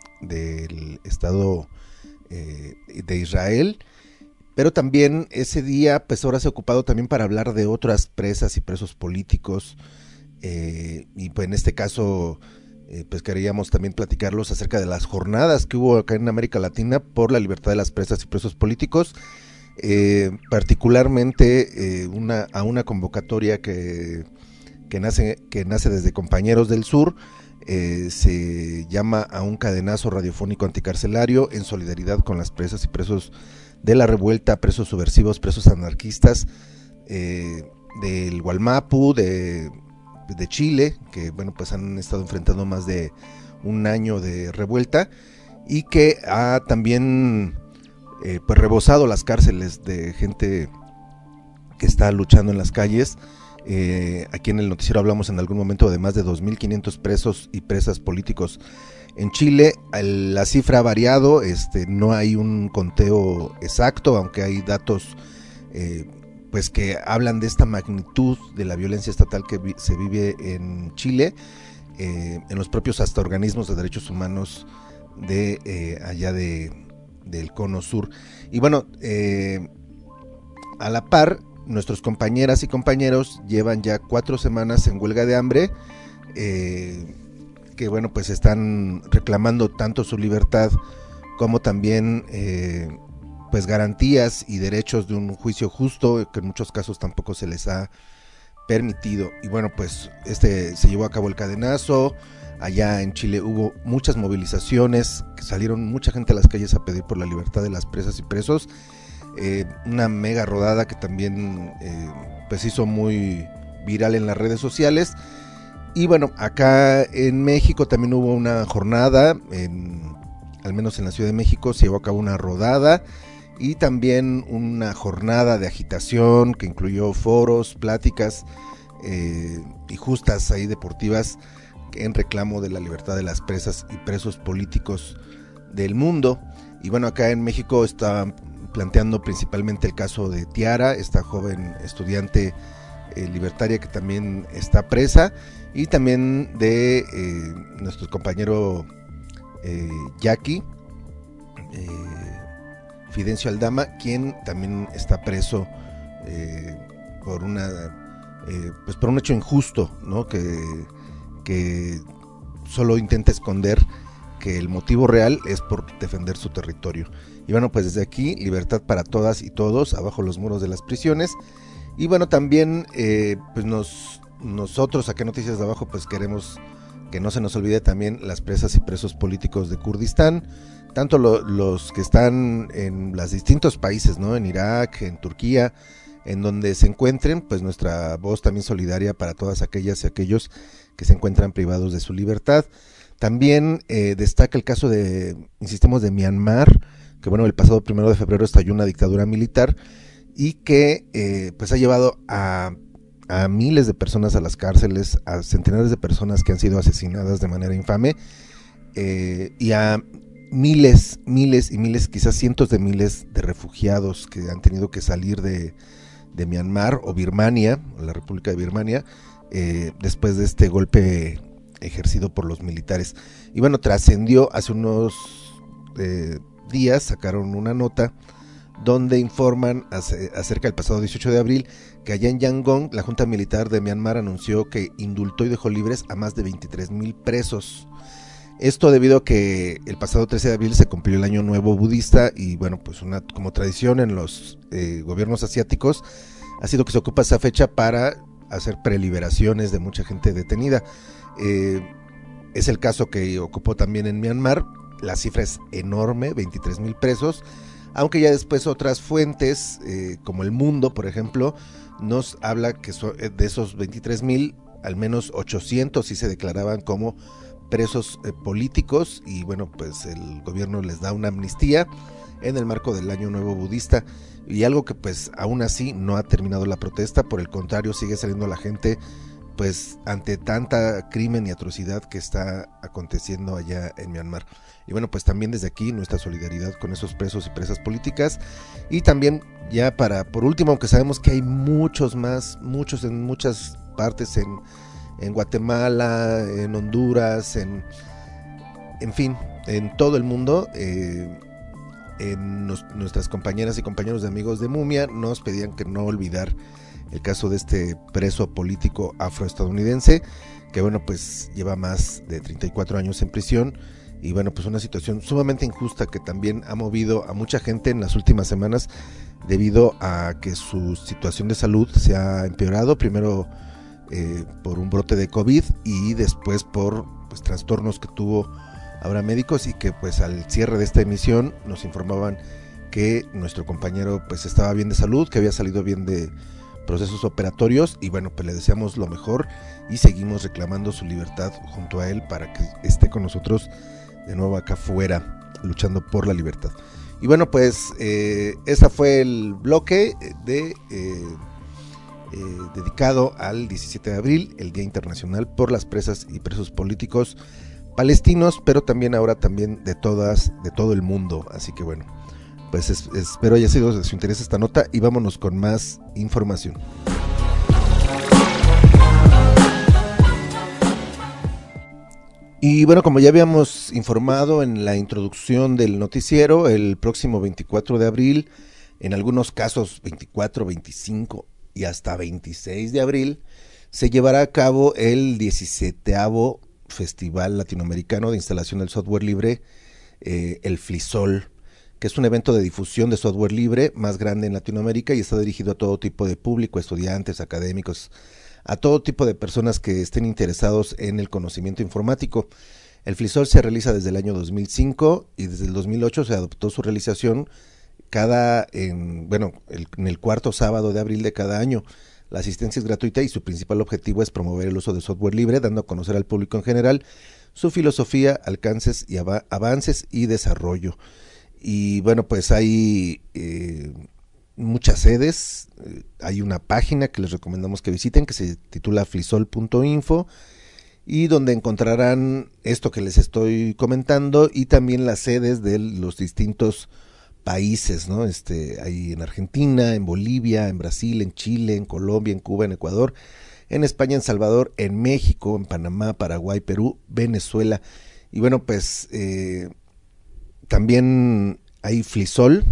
del Estado eh, de Israel. Pero también ese día, pues ahora se ha ocupado también para hablar de otras presas y presos políticos, eh, y pues en este caso eh, pues queríamos también platicarlos acerca de las jornadas que hubo acá en América Latina por la libertad de las presas y presos políticos, eh, particularmente eh, una, a una convocatoria que, que, nace, que nace desde Compañeros del Sur. Eh, se llama a un cadenazo radiofónico anticarcelario en solidaridad con las presas y presos de la revuelta, presos subversivos, presos anarquistas eh, del Gualmapu, de, de Chile, que bueno, pues han estado enfrentando más de un año de revuelta y que ha también eh, pues rebosado las cárceles de gente que está luchando en las calles. Eh, aquí en el noticiero hablamos en algún momento de más de dos mil quinientos presos y presas políticos en Chile. El, la cifra ha variado, este, no hay un conteo exacto, aunque hay datos eh, pues que hablan de esta magnitud de la violencia estatal que vi, se vive en Chile, eh, en los propios hasta organismos de derechos humanos de eh, allá de, del cono sur. Y bueno, eh, a la par, nuestros compañeras y compañeros llevan ya cuatro semanas en huelga de hambre, eh, que bueno, pues están reclamando tanto su libertad como también eh, pues garantías y derechos de un juicio justo, que en muchos casos tampoco se les ha permitido. Y bueno, pues este se llevó a cabo el cadenazo. Allá en Chile hubo muchas movilizaciones, que salieron mucha gente a las calles a pedir por la libertad de las presas y presos. Eh, una mega rodada que también eh, pues hizo muy viral en las redes sociales. Y bueno, acá en México también hubo una jornada, en, al menos en la Ciudad de México se llevó a cabo una rodada y también una jornada de agitación que incluyó foros, pláticas eh, y justas ahí deportivas en reclamo de la libertad de las presas y presos políticos del mundo. Y bueno, acá en México está planteando principalmente el caso de Tiara, esta joven estudiante eh, libertaria que también está presa, y también de eh, nuestro compañero eh, Jackie eh, Fidencio Aldama, quien también está preso eh, por una eh, pues por un hecho injusto, ¿no? que que solo intenta esconder que el motivo real es por defender su territorio. Y bueno, pues desde aquí, libertad para todas y todos, abajo los muros de las prisiones. Y bueno, también eh, pues nos, nosotros acá en Noticias de Abajo pues queremos que no se nos olvide también las presas y presos políticos de Kurdistán, tanto lo, los que están en los distintos países, ¿no? En Irak, en Turquía, en donde se encuentren, pues nuestra voz también solidaria para todas aquellas y aquellos que se encuentran privados de su libertad. También eh, destaca el caso de, insistimos, de Myanmar, que bueno, el pasado primero de febrero estalló una dictadura militar y que eh, pues ha llevado a, a miles de personas a las cárceles, a centenares de personas que han sido asesinadas de manera infame, eh, y a miles, miles y miles, quizás cientos de miles de refugiados que han tenido que salir de, de Myanmar o Birmania, la República de Birmania, eh, después de este golpe ejercido por los militares. Y bueno, trascendió hace unos eh, días, sacaron una nota donde informan hace, acerca del pasado dieciocho de abril que allá en Yangon la Junta Militar de Myanmar anunció que indultó y dejó libres a más de veintitrés mil presos. Esto debido a que el pasado trece de abril se cumplió el año nuevo budista y bueno, pues una como tradición en los eh, gobiernos asiáticos ha sido que se ocupa esa fecha para hacer preliberaciones de mucha gente detenida. Eh, es el caso que ocupó también en Myanmar. La cifra es enorme, veintitrés mil presos, aunque ya después otras fuentes, eh, como El Mundo, por ejemplo, nos habla que so, de esos veintitrés mil, al menos ochocientos sí se declaraban como presos eh, políticos, y bueno, pues el gobierno les da una amnistía en el marco del Año Nuevo Budista, y algo que pues aún así no ha terminado la protesta, por el contrario sigue saliendo la gente pues ante tanta crimen y atrocidad que está aconteciendo allá en Myanmar. Y bueno, pues también desde aquí nuestra solidaridad con esos presos y presas políticas, y también ya para por último, aunque sabemos que hay muchos más, muchos en muchas partes, en, en Guatemala, en Honduras, en, en fin, en todo el mundo, eh, en nos, nuestras compañeras y compañeros de Amigos de Mumia nos pedían que no olvidar el caso de este preso político afroestadounidense, que bueno, pues lleva más de treinta y cuatro años en prisión, y bueno, pues una situación sumamente injusta que también ha movido a mucha gente en las últimas semanas debido a que su situación de salud se ha empeorado, primero eh, por un brote de COVID y después por pues trastornos que tuvo ahora médicos, y que pues al cierre de esta emisión nos informaban que nuestro compañero pues estaba bien de salud, que había salido bien de procesos operatorios, y bueno, pues le deseamos lo mejor y seguimos reclamando su libertad junto a él para que esté con nosotros de nuevo acá afuera luchando por la libertad. Y bueno, pues eh, ese fue el bloque de eh, eh, dedicado al diecisiete de abril, el Día Internacional por las Presas y Presos Políticos Palestinos, pero también ahora también de todas, de todo el mundo. Así que bueno, pues es, espero haya sido de su interés esta nota, y vámonos con más información. Y bueno, como ya habíamos informado en la introducción del noticiero, el próximo veinticuatro de abril, en algunos casos veinticuatro, veinticinco y hasta veintiséis de abril, se llevará a cabo el diecisietavo Festival Latinoamericano de Instalación del Software Libre, eh, el FLISOL, que es un evento de difusión de software libre más grande en Latinoamérica y está dirigido a todo tipo de público, estudiantes, académicos, a todo tipo de personas que estén interesados en el conocimiento informático. El FLISOL se realiza desde el año dos mil cinco y desde el dos mil ocho se adoptó su realización cada, en, bueno, el, en el cuarto sábado de abril de cada año. La asistencia es gratuita y su principal objetivo es promover el uso de software libre, dando a conocer al público en general su filosofía, alcances y av- avances y desarrollo. Y bueno, pues hay eh, muchas sedes, eh, hay una página que les recomendamos que visiten que se titula flisol punto info y donde encontrarán esto que les estoy comentando y también las sedes de los distintos países, ¿no? Este, hay en Argentina, en Bolivia, en Brasil, en Chile, en Colombia, en Cuba, en Ecuador, en España, en Salvador, en México, en Panamá, Paraguay, Perú, Venezuela. Y bueno, pues eh, también hay FLISOL,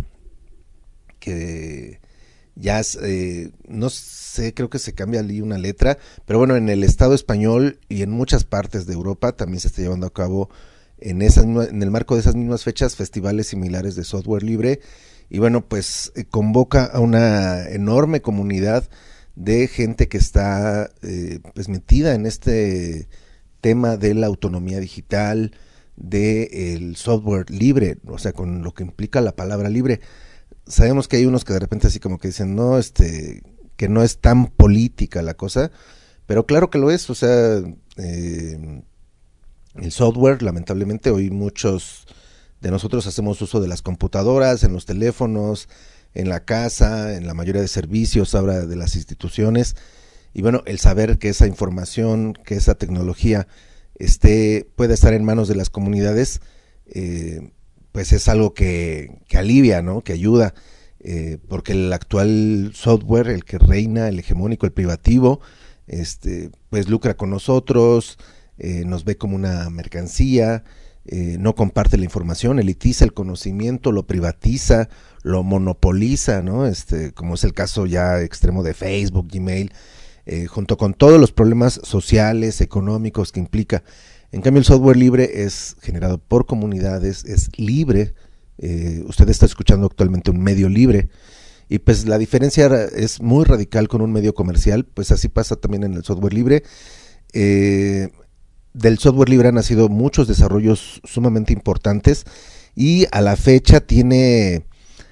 que ya eh, no sé, creo que se cambia ahí una letra, pero bueno, en el Estado español y en muchas partes de Europa también se está llevando a cabo en esas en el marco de esas mismas fechas festivales similares de software libre. Y bueno, pues eh, convoca a una enorme comunidad de gente que está eh, pues metida en este tema de la autonomía digital, de el software libre, o sea, con lo que implica la palabra libre. Sabemos que hay unos que de repente así como que dicen, no, este, que no es tan política la cosa, pero claro que lo es. O sea, eh, el software, lamentablemente hoy muchos de nosotros hacemos uso de las computadoras, en los teléfonos, en la casa, en la mayoría de servicios ahora de las instituciones, y bueno, el saber que esa información, que esa tecnología esté, puede estar en manos de las comunidades, eh, pues es algo que, que alivia, ¿no? Que ayuda, eh, porque el actual software, el que reina, el hegemónico, el privativo, este, pues lucra con nosotros, eh, nos ve como una mercancía, eh, no comparte la información, elitiza el conocimiento, lo privatiza, lo monopoliza, ¿no? Este, como es el caso ya extremo de Facebook, Gmail, eh, junto con todos los problemas sociales, económicos que implica. En cambio, el software libre es generado por comunidades, es libre. Eh, usted está escuchando actualmente un medio libre, y pues la diferencia es muy radical con un medio comercial. Pues así pasa también en el software libre. Eh, del software libre han nacido muchos desarrollos sumamente importantes, y a la fecha tiene,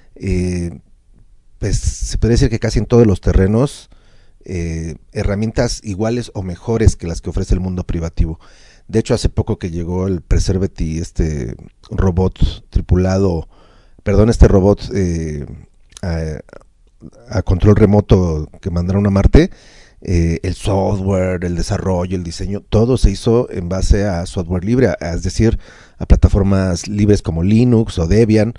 eh, pues se podría decir que casi en todos los terrenos, eh, herramientas iguales o mejores que las que ofrece el mundo privativo. De hecho, hace poco que llegó el Preservity, este robot tripulado, perdón, este robot eh, a, a control remoto que mandaron a Marte, eh, el software, el desarrollo, el diseño, todo se hizo en base a software libre, a, es decir, a plataformas libres como Linux o Debian.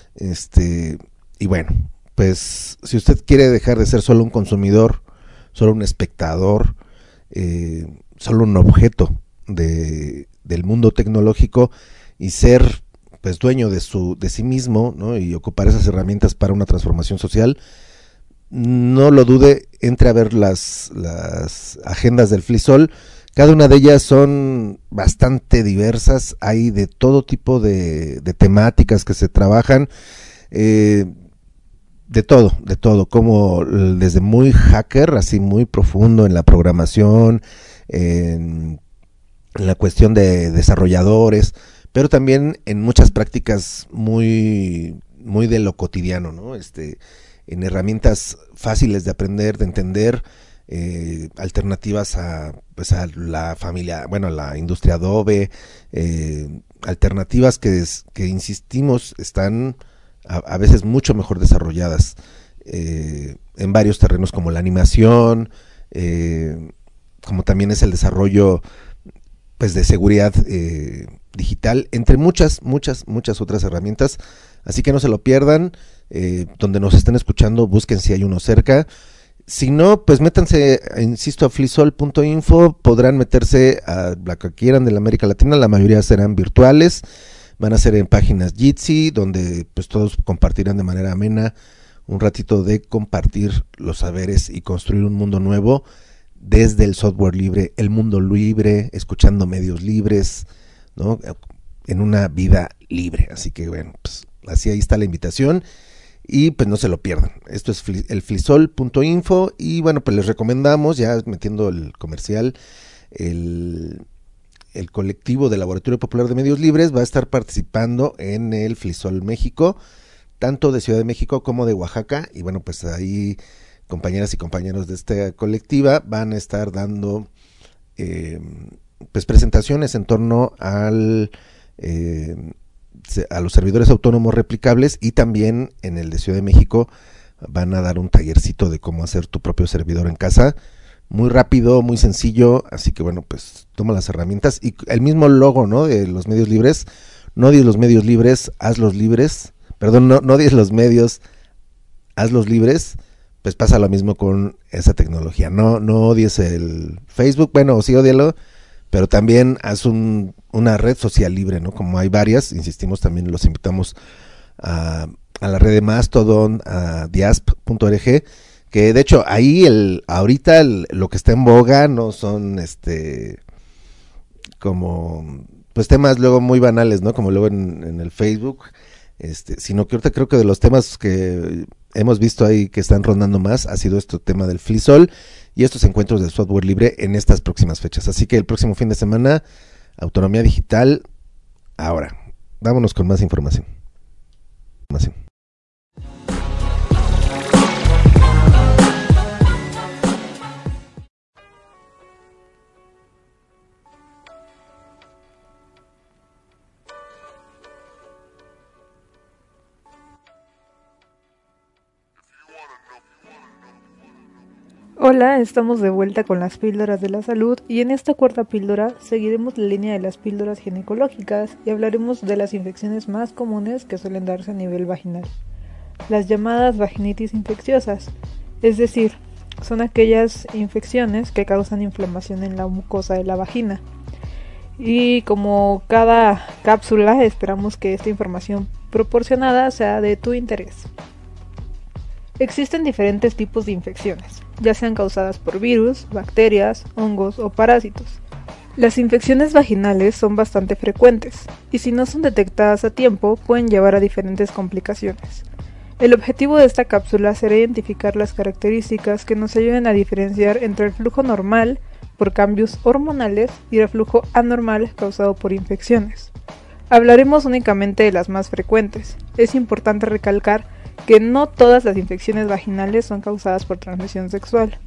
Este, y bueno, pues si usted quiere dejar de ser solo un consumidor, solo un espectador, eh, solo un objeto de del mundo tecnológico, y ser pues dueño de su de sí mismo, ¿no? Y ocupar esas herramientas para una transformación social, no lo dude, entre a ver las las agendas del FLISOL. Cada una de ellas son bastante diversas, hay de todo tipo de, de temáticas que se trabajan, eh, de todo, de todo, como desde muy hacker, así muy profundo en la programación, en en la cuestión de desarrolladores, pero también en muchas prácticas muy, muy de lo cotidiano, ¿no? Este, en herramientas fáciles de aprender, de entender, eh, alternativas a, pues a la familia, bueno, a la industria Adobe, eh, alternativas que, que insistimos están a, a veces mucho mejor desarrolladas, eh, en varios terrenos como la animación, eh, como también es el desarrollo pues de seguridad eh, digital, entre muchas, muchas, muchas otras herramientas. Así que no se lo pierdan, eh, donde nos estén escuchando, busquen si hay uno cerca. Si no, pues métanse, insisto, a flisol punto info, podrán meterse a la que quieran de la América Latina, la mayoría serán virtuales, van a ser en páginas Jitsi, donde pues todos compartirán de manera amena un ratito de compartir los saberes y construir un mundo nuevo, desde el software libre, el mundo libre, escuchando medios libres, ¿no? En una vida libre. Así que bueno, pues así ahí está la invitación. y pues no se lo pierdan. Esto es fli- el flisol punto info y bueno, pues les recomendamos, ya metiendo el comercial, el, el colectivo de Laboratorio Popular de Medios Libres va a estar participando en el Flisol México, tanto de Ciudad de México como de Oaxaca, y bueno, pues ahí compañeras y compañeros de esta colectiva van a estar dando eh, pues presentaciones en torno al eh, a los servidores autónomos replicables, y también en el de Ciudad de México van a dar un tallercito de cómo hacer tu propio servidor en casa, muy rápido, muy sencillo, así que bueno, pues toma las herramientas y el mismo logo, ¿no?, de los medios libres. No odies los medios libres, hazlos libres. Perdón, no, no odies los medios, hazlos libres. Pues pasa lo mismo con esa tecnología. No, no odies el Facebook, bueno, sí ódialo, pero también haz un, una red social libre, ¿no? Como hay varias, insistimos, también los invitamos a, a la red de Mastodon, a diasp punto org, que de hecho ahí el ahorita el, lo que está en boga no son este como pues temas luego muy banales, ¿no? Como luego en, en el Facebook, este, sino que ahorita creo que de los temas que hemos visto ahí que están rondando más ha sido este tema del Flisol y estos encuentros de software libre en estas próximas fechas. Así que el próximo fin de semana, autonomía digital. Ahora, vámonos con más información. Información. Hola, estamos de vuelta con las píldoras de la salud y en esta cuarta píldora seguiremos la línea de las píldoras ginecológicas y hablaremos de las infecciones más comunes que suelen darse a nivel vaginal. Las llamadas vaginitis infecciosas, es decir, son aquellas infecciones que causan inflamación en la mucosa de la vagina. Y como cada cápsula, esperamos que esta información proporcionada sea de tu interés. Existen diferentes tipos de infecciones, ya sean causadas por virus, bacterias, hongos o parásitos. Las infecciones vaginales son bastante frecuentes y si no son detectadas a tiempo pueden llevar a diferentes complicaciones. El objetivo de esta cápsula será identificar las características que nos ayuden a diferenciar entre el flujo normal por cambios hormonales y el flujo anormal causado por infecciones. Hablaremos únicamente de las más frecuentes. Es importante recalcar que no todas las infecciones vaginales son causadas por transmisión sexual.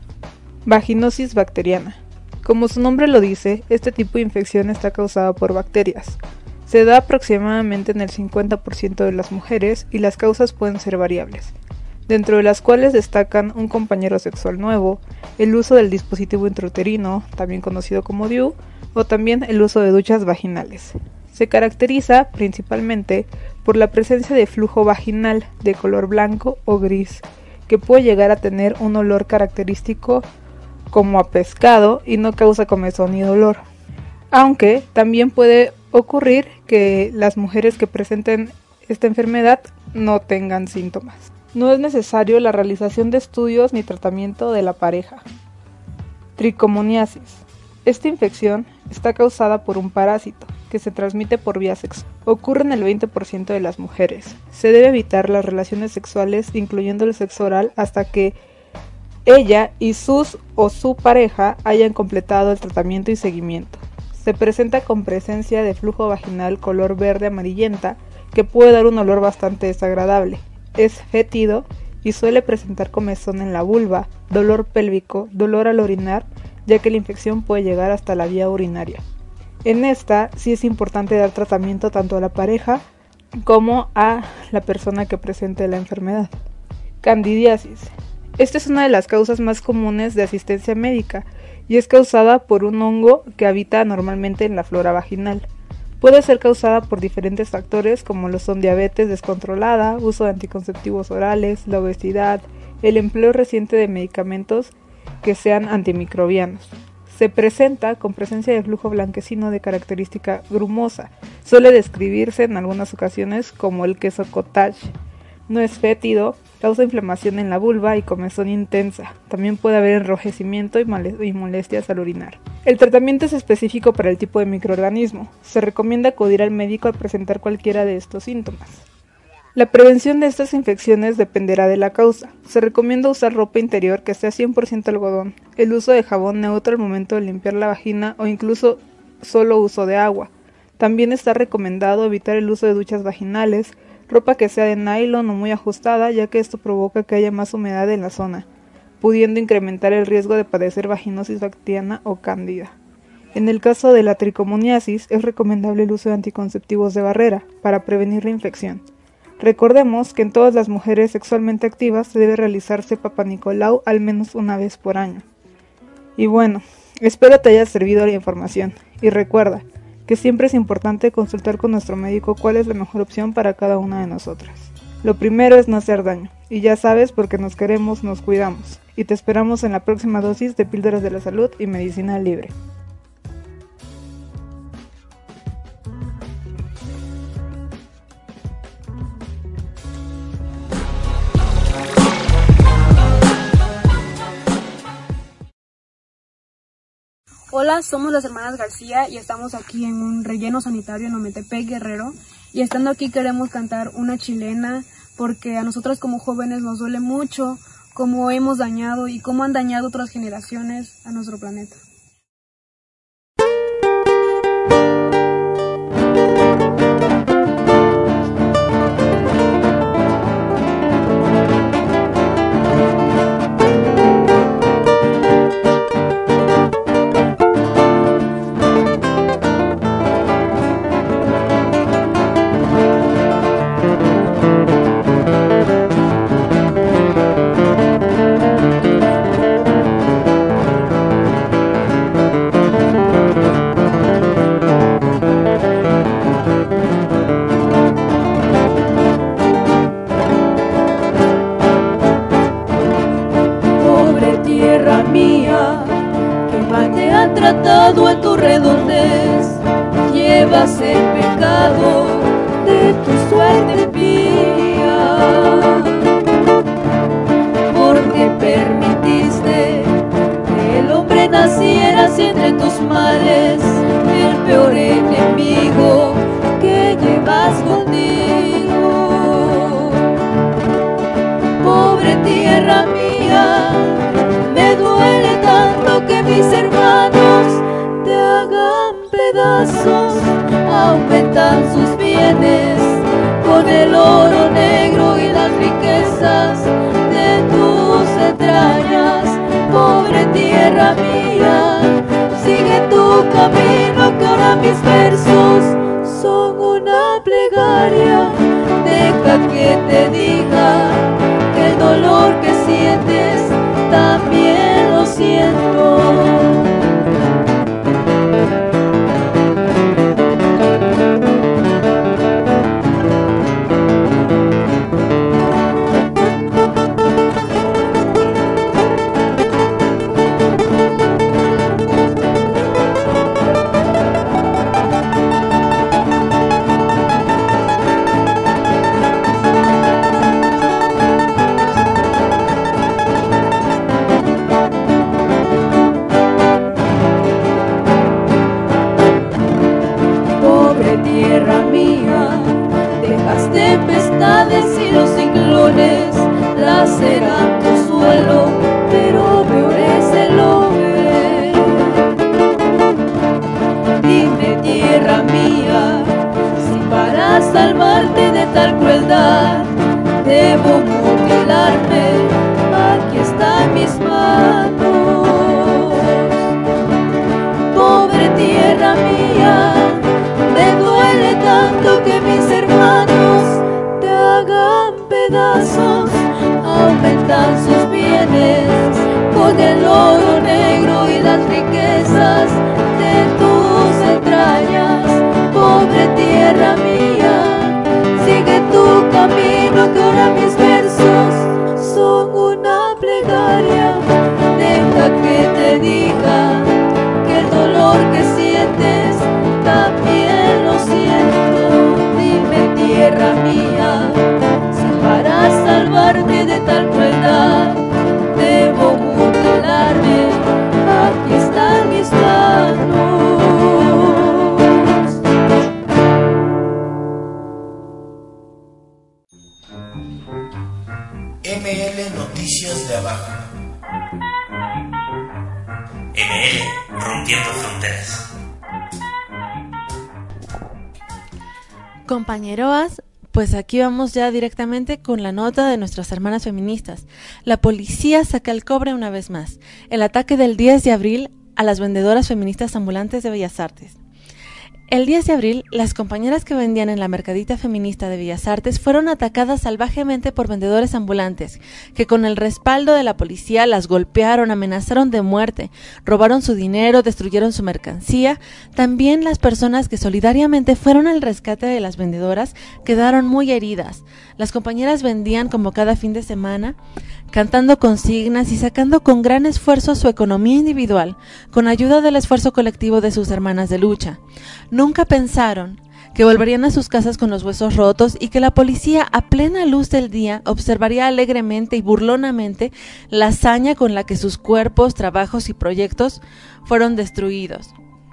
Vaginosis bacteriana. Como su nombre lo dice, este tipo de infección está causada por bacterias. Se da aproximadamente en el cincuenta por ciento de las mujeres y las causas pueden ser variables, dentro de las cuales destacan un compañero sexual nuevo, el uso del dispositivo intrauterino, también conocido como D I U, o también el uso de duchas vaginales. Se caracteriza principalmente por la presencia de flujo vaginal de color blanco o gris, que puede llegar a tener un olor característico como a pescado y no causa comezón ni dolor. Aunque también puede ocurrir que las mujeres que presenten esta enfermedad no tengan síntomas. No es necesario la realización de estudios ni tratamiento de la pareja. Tricomoniasis. Esta infección está causada por un parásito que se transmite por vía sexual. Ocurre en el veinte por ciento de las mujeres. Se debe evitar las relaciones sexuales, incluyendo el sexo oral, hasta que ella y sus o su pareja hayan completado el tratamiento y seguimiento. Se presenta con presencia de flujo vaginal color verde amarillenta que puede dar un olor bastante desagradable. Es fétido y suele presentar comezón en la vulva, dolor pélvico, dolor al orinar, ya que la infección puede llegar hasta la vía urinaria. En esta sí es importante dar tratamiento tanto a la pareja como a la persona que presente la enfermedad. Candidiasis. Esta es una de las causas más comunes de asistencia médica y es causada por un hongo que habita normalmente en la flora vaginal. Puede ser causada por diferentes factores como lo son diabetes descontrolada, uso de anticonceptivos orales, la obesidad, el empleo reciente de medicamentos que sean antimicrobianos. Se presenta con presencia de flujo blanquecino de característica grumosa. Suele describirse en algunas ocasiones como el queso cottage. No es fétido, causa inflamación en la vulva y comezón intensa. También puede haber enrojecimiento y, y molestias al orinar. El tratamiento es específico para el tipo de microorganismo. Se recomienda acudir al médico al presentar cualquiera de estos síntomas. La prevención de estas infecciones dependerá de la causa. Se recomienda usar ropa interior que sea cien por ciento algodón, el uso de jabón neutro al momento de limpiar la vagina o incluso solo uso de agua. También está recomendado evitar el uso de duchas vaginales, ropa que sea de nylon o muy ajustada, ya que esto provoca que haya más humedad en la zona, pudiendo incrementar el riesgo de padecer vaginosis bacteriana o cándida. En el caso de la tricomoniasis, es recomendable el uso de anticonceptivos de barrera para prevenir la infección. Recordemos que en todas las mujeres sexualmente activas se debe realizarse Papa Nicolau al menos una vez por año. Y bueno, espero te haya servido la información. Y recuerda que siempre es importante consultar con nuestro médico cuál es la mejor opción para cada una de nosotras. Lo primero es no hacer daño. Y ya sabes, porque nos queremos, nos cuidamos. Y te esperamos en la próxima dosis de Píldoras de la Salud y Medicina Libre. Hola, somos las hermanas García y estamos aquí en un relleno sanitario en Ometepec, Guerrero. Y estando aquí queremos cantar una chilena porque a nosotras como jóvenes nos duele mucho cómo hemos dañado y cómo han dañado otras generaciones a nuestro planeta. Tratado en tu redondez, llevas el pecado de tu suerte pía, porque permitiste que el hombre naciera así entre tus males, el peor enemigo que llevas contigo. Pobre tierra mía, me duele tanto que mis hermanos te hagan pedazos, aumentan sus bienes con el oro negro y las riquezas de tus entrañas. Pobre tierra mía, sigue tu camino, que ahora mis versos son una plegaria. Deja que te diga que el dolor que sientes también lo siento. Y los ciclones laceran tu suelo, pero peor es el hombre. Dime, tierra mía, si para salvarte de tal crueldad debo mutilarme, aquí están mis manos. Pobre tierra mía, me duele tanto que mis hermanos hagan pedazos, aumentan sus bienes con el oro negro y las riquezas de tus entrañas. Pobre tierra mía, sigue tu camino, que ahora mis versos son una plegaria. Deja Compañeroas, pues aquí vamos ya directamente con la nota de nuestras hermanas feministas. La policía saca el cobre una vez más. El ataque del diez de abril a las vendedoras feministas ambulantes de Bellas Artes. El diez de abril, las compañeras que vendían en la mercadita feminista de Bellas Artes fueron atacadas salvajemente por vendedores ambulantes, que con el respaldo de la policía las golpearon, amenazaron de muerte, robaron su dinero, destruyeron su mercancía. También las personas que solidariamente fueron al rescate de las vendedoras quedaron muy heridas. Las compañeras vendían como cada fin de semana, cantando consignas y sacando con gran esfuerzo su economía individual, con ayuda del esfuerzo colectivo de sus hermanas de lucha. Nunca pensaron que volverían a sus casas con los huesos rotos y que la policía a plena luz del día observaría alegremente y burlonamente la hazaña con la que sus cuerpos, trabajos y proyectos fueron destruidos.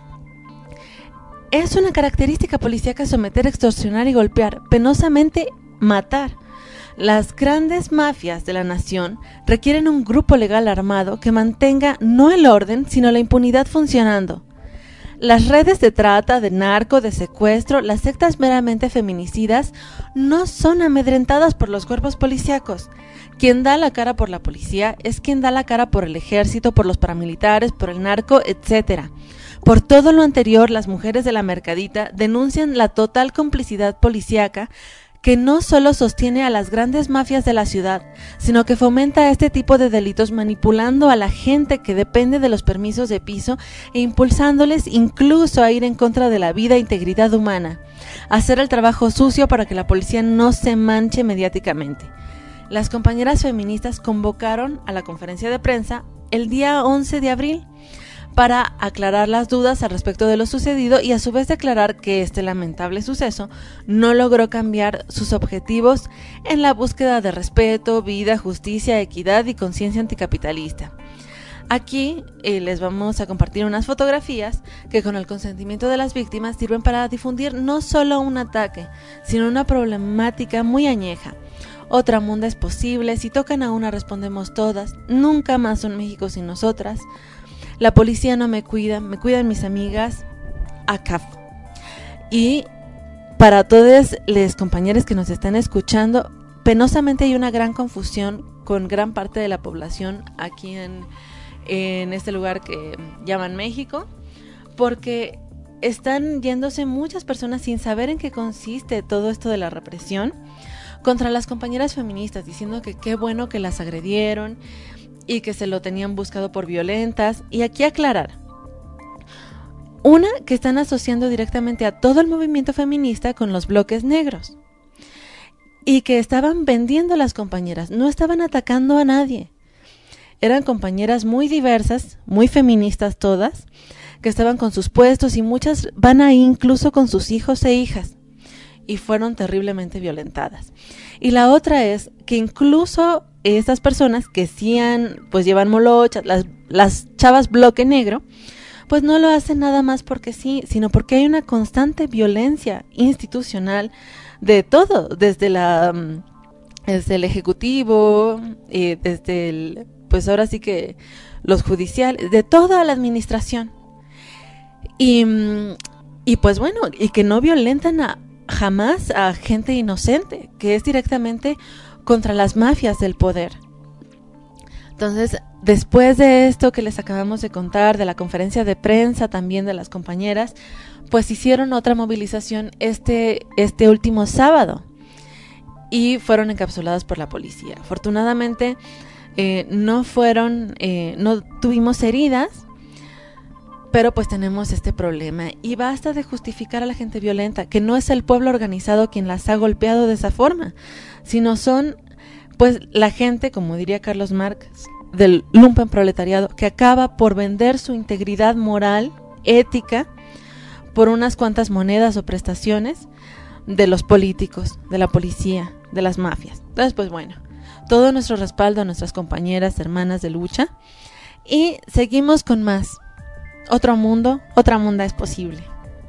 Es una característica policíaca someter, extorsionar y golpear, penosamente matar. Las grandes mafias de la nación requieren un grupo legal armado que mantenga no el orden, sino la impunidad funcionando. Las redes de trata, de narco, de secuestro, las sectas meramente feminicidas no son amedrentadas por los cuerpos policíacos. Quien da la cara por la policía es quien da la cara por el ejército, por los paramilitares, por el narco, etcétera. Por todo lo anterior, las mujeres de la mercadita denuncian la total complicidad policíaca que no solo sostiene a las grandes mafias de la ciudad, sino que fomenta este tipo de delitos manipulando a la gente que depende de los permisos de piso e impulsándoles incluso a ir en contra de la vida e integridad humana, a hacer el trabajo sucio para que la policía no se manche mediáticamente. Las compañeras feministas convocaron a la conferencia de prensa el día once de abril para aclarar las dudas al respecto de lo sucedido y a su vez declarar que este lamentable suceso no logró cambiar sus objetivos en la búsqueda de respeto, vida, justicia, equidad y conciencia anticapitalista. Aquí eh, les vamos a compartir unas fotografías que con el consentimiento de las víctimas sirven para difundir no solo un ataque, sino una problemática muy añeja. Otra munda es posible, si tocan a una respondemos todas, nunca más un México sin nosotras. La policía no me cuida, me cuidan mis amigas, acá. Y para todos los compañeros que nos están escuchando, penosamente hay una gran confusión con gran parte de la población aquí en, en este lugar que llaman México, porque están yéndose muchas personas sin saber en qué consiste todo esto de la represión contra las compañeras feministas, diciendo que qué bueno que las agredieron y que se lo tenían buscado por violentas. Y aquí aclarar, una, que están asociando directamente a todo el movimiento feminista con los bloques negros y que estaban vendiendo a las compañeras, no estaban atacando a nadie. Eran compañeras muy diversas, muy feministas todas, que estaban con sus puestos y muchas van ahí incluso con sus hijos e hijas y fueron terriblemente violentadas. Y la otra es que incluso estas personas que sí han, pues llevan molochas, las, las chavas bloque negro, pues no lo hacen nada más porque sí, sino porque hay una constante violencia institucional de todo, desde la desde el ejecutivo, eh, desde el, pues ahora sí que los judiciales, de toda la administración. Y, y pues bueno, y que no violentan a, jamás a gente inocente, que es directamente contra las mafias del poder. Entonces, después de esto que les acabamos de contar, de la conferencia de prensa también de las compañeras, pues hicieron otra movilización este, este último sábado y fueron encapsuladas por la policía. Afortunadamente eh, no fueron, eh, no tuvimos heridas, pero pues tenemos este problema y basta de justificar a la gente violenta, que no es el pueblo organizado quien las ha golpeado de esa forma, sino son pues la gente, como diría Carlos Marx, del lumpen proletariado, que acaba por vender su integridad moral, ética, por unas cuantas monedas o prestaciones de los políticos, de la policía, de las mafias. Entonces pues bueno, todo nuestro respaldo a nuestras compañeras, hermanas de lucha, y seguimos con más. Otro mundo, otra munda es posible.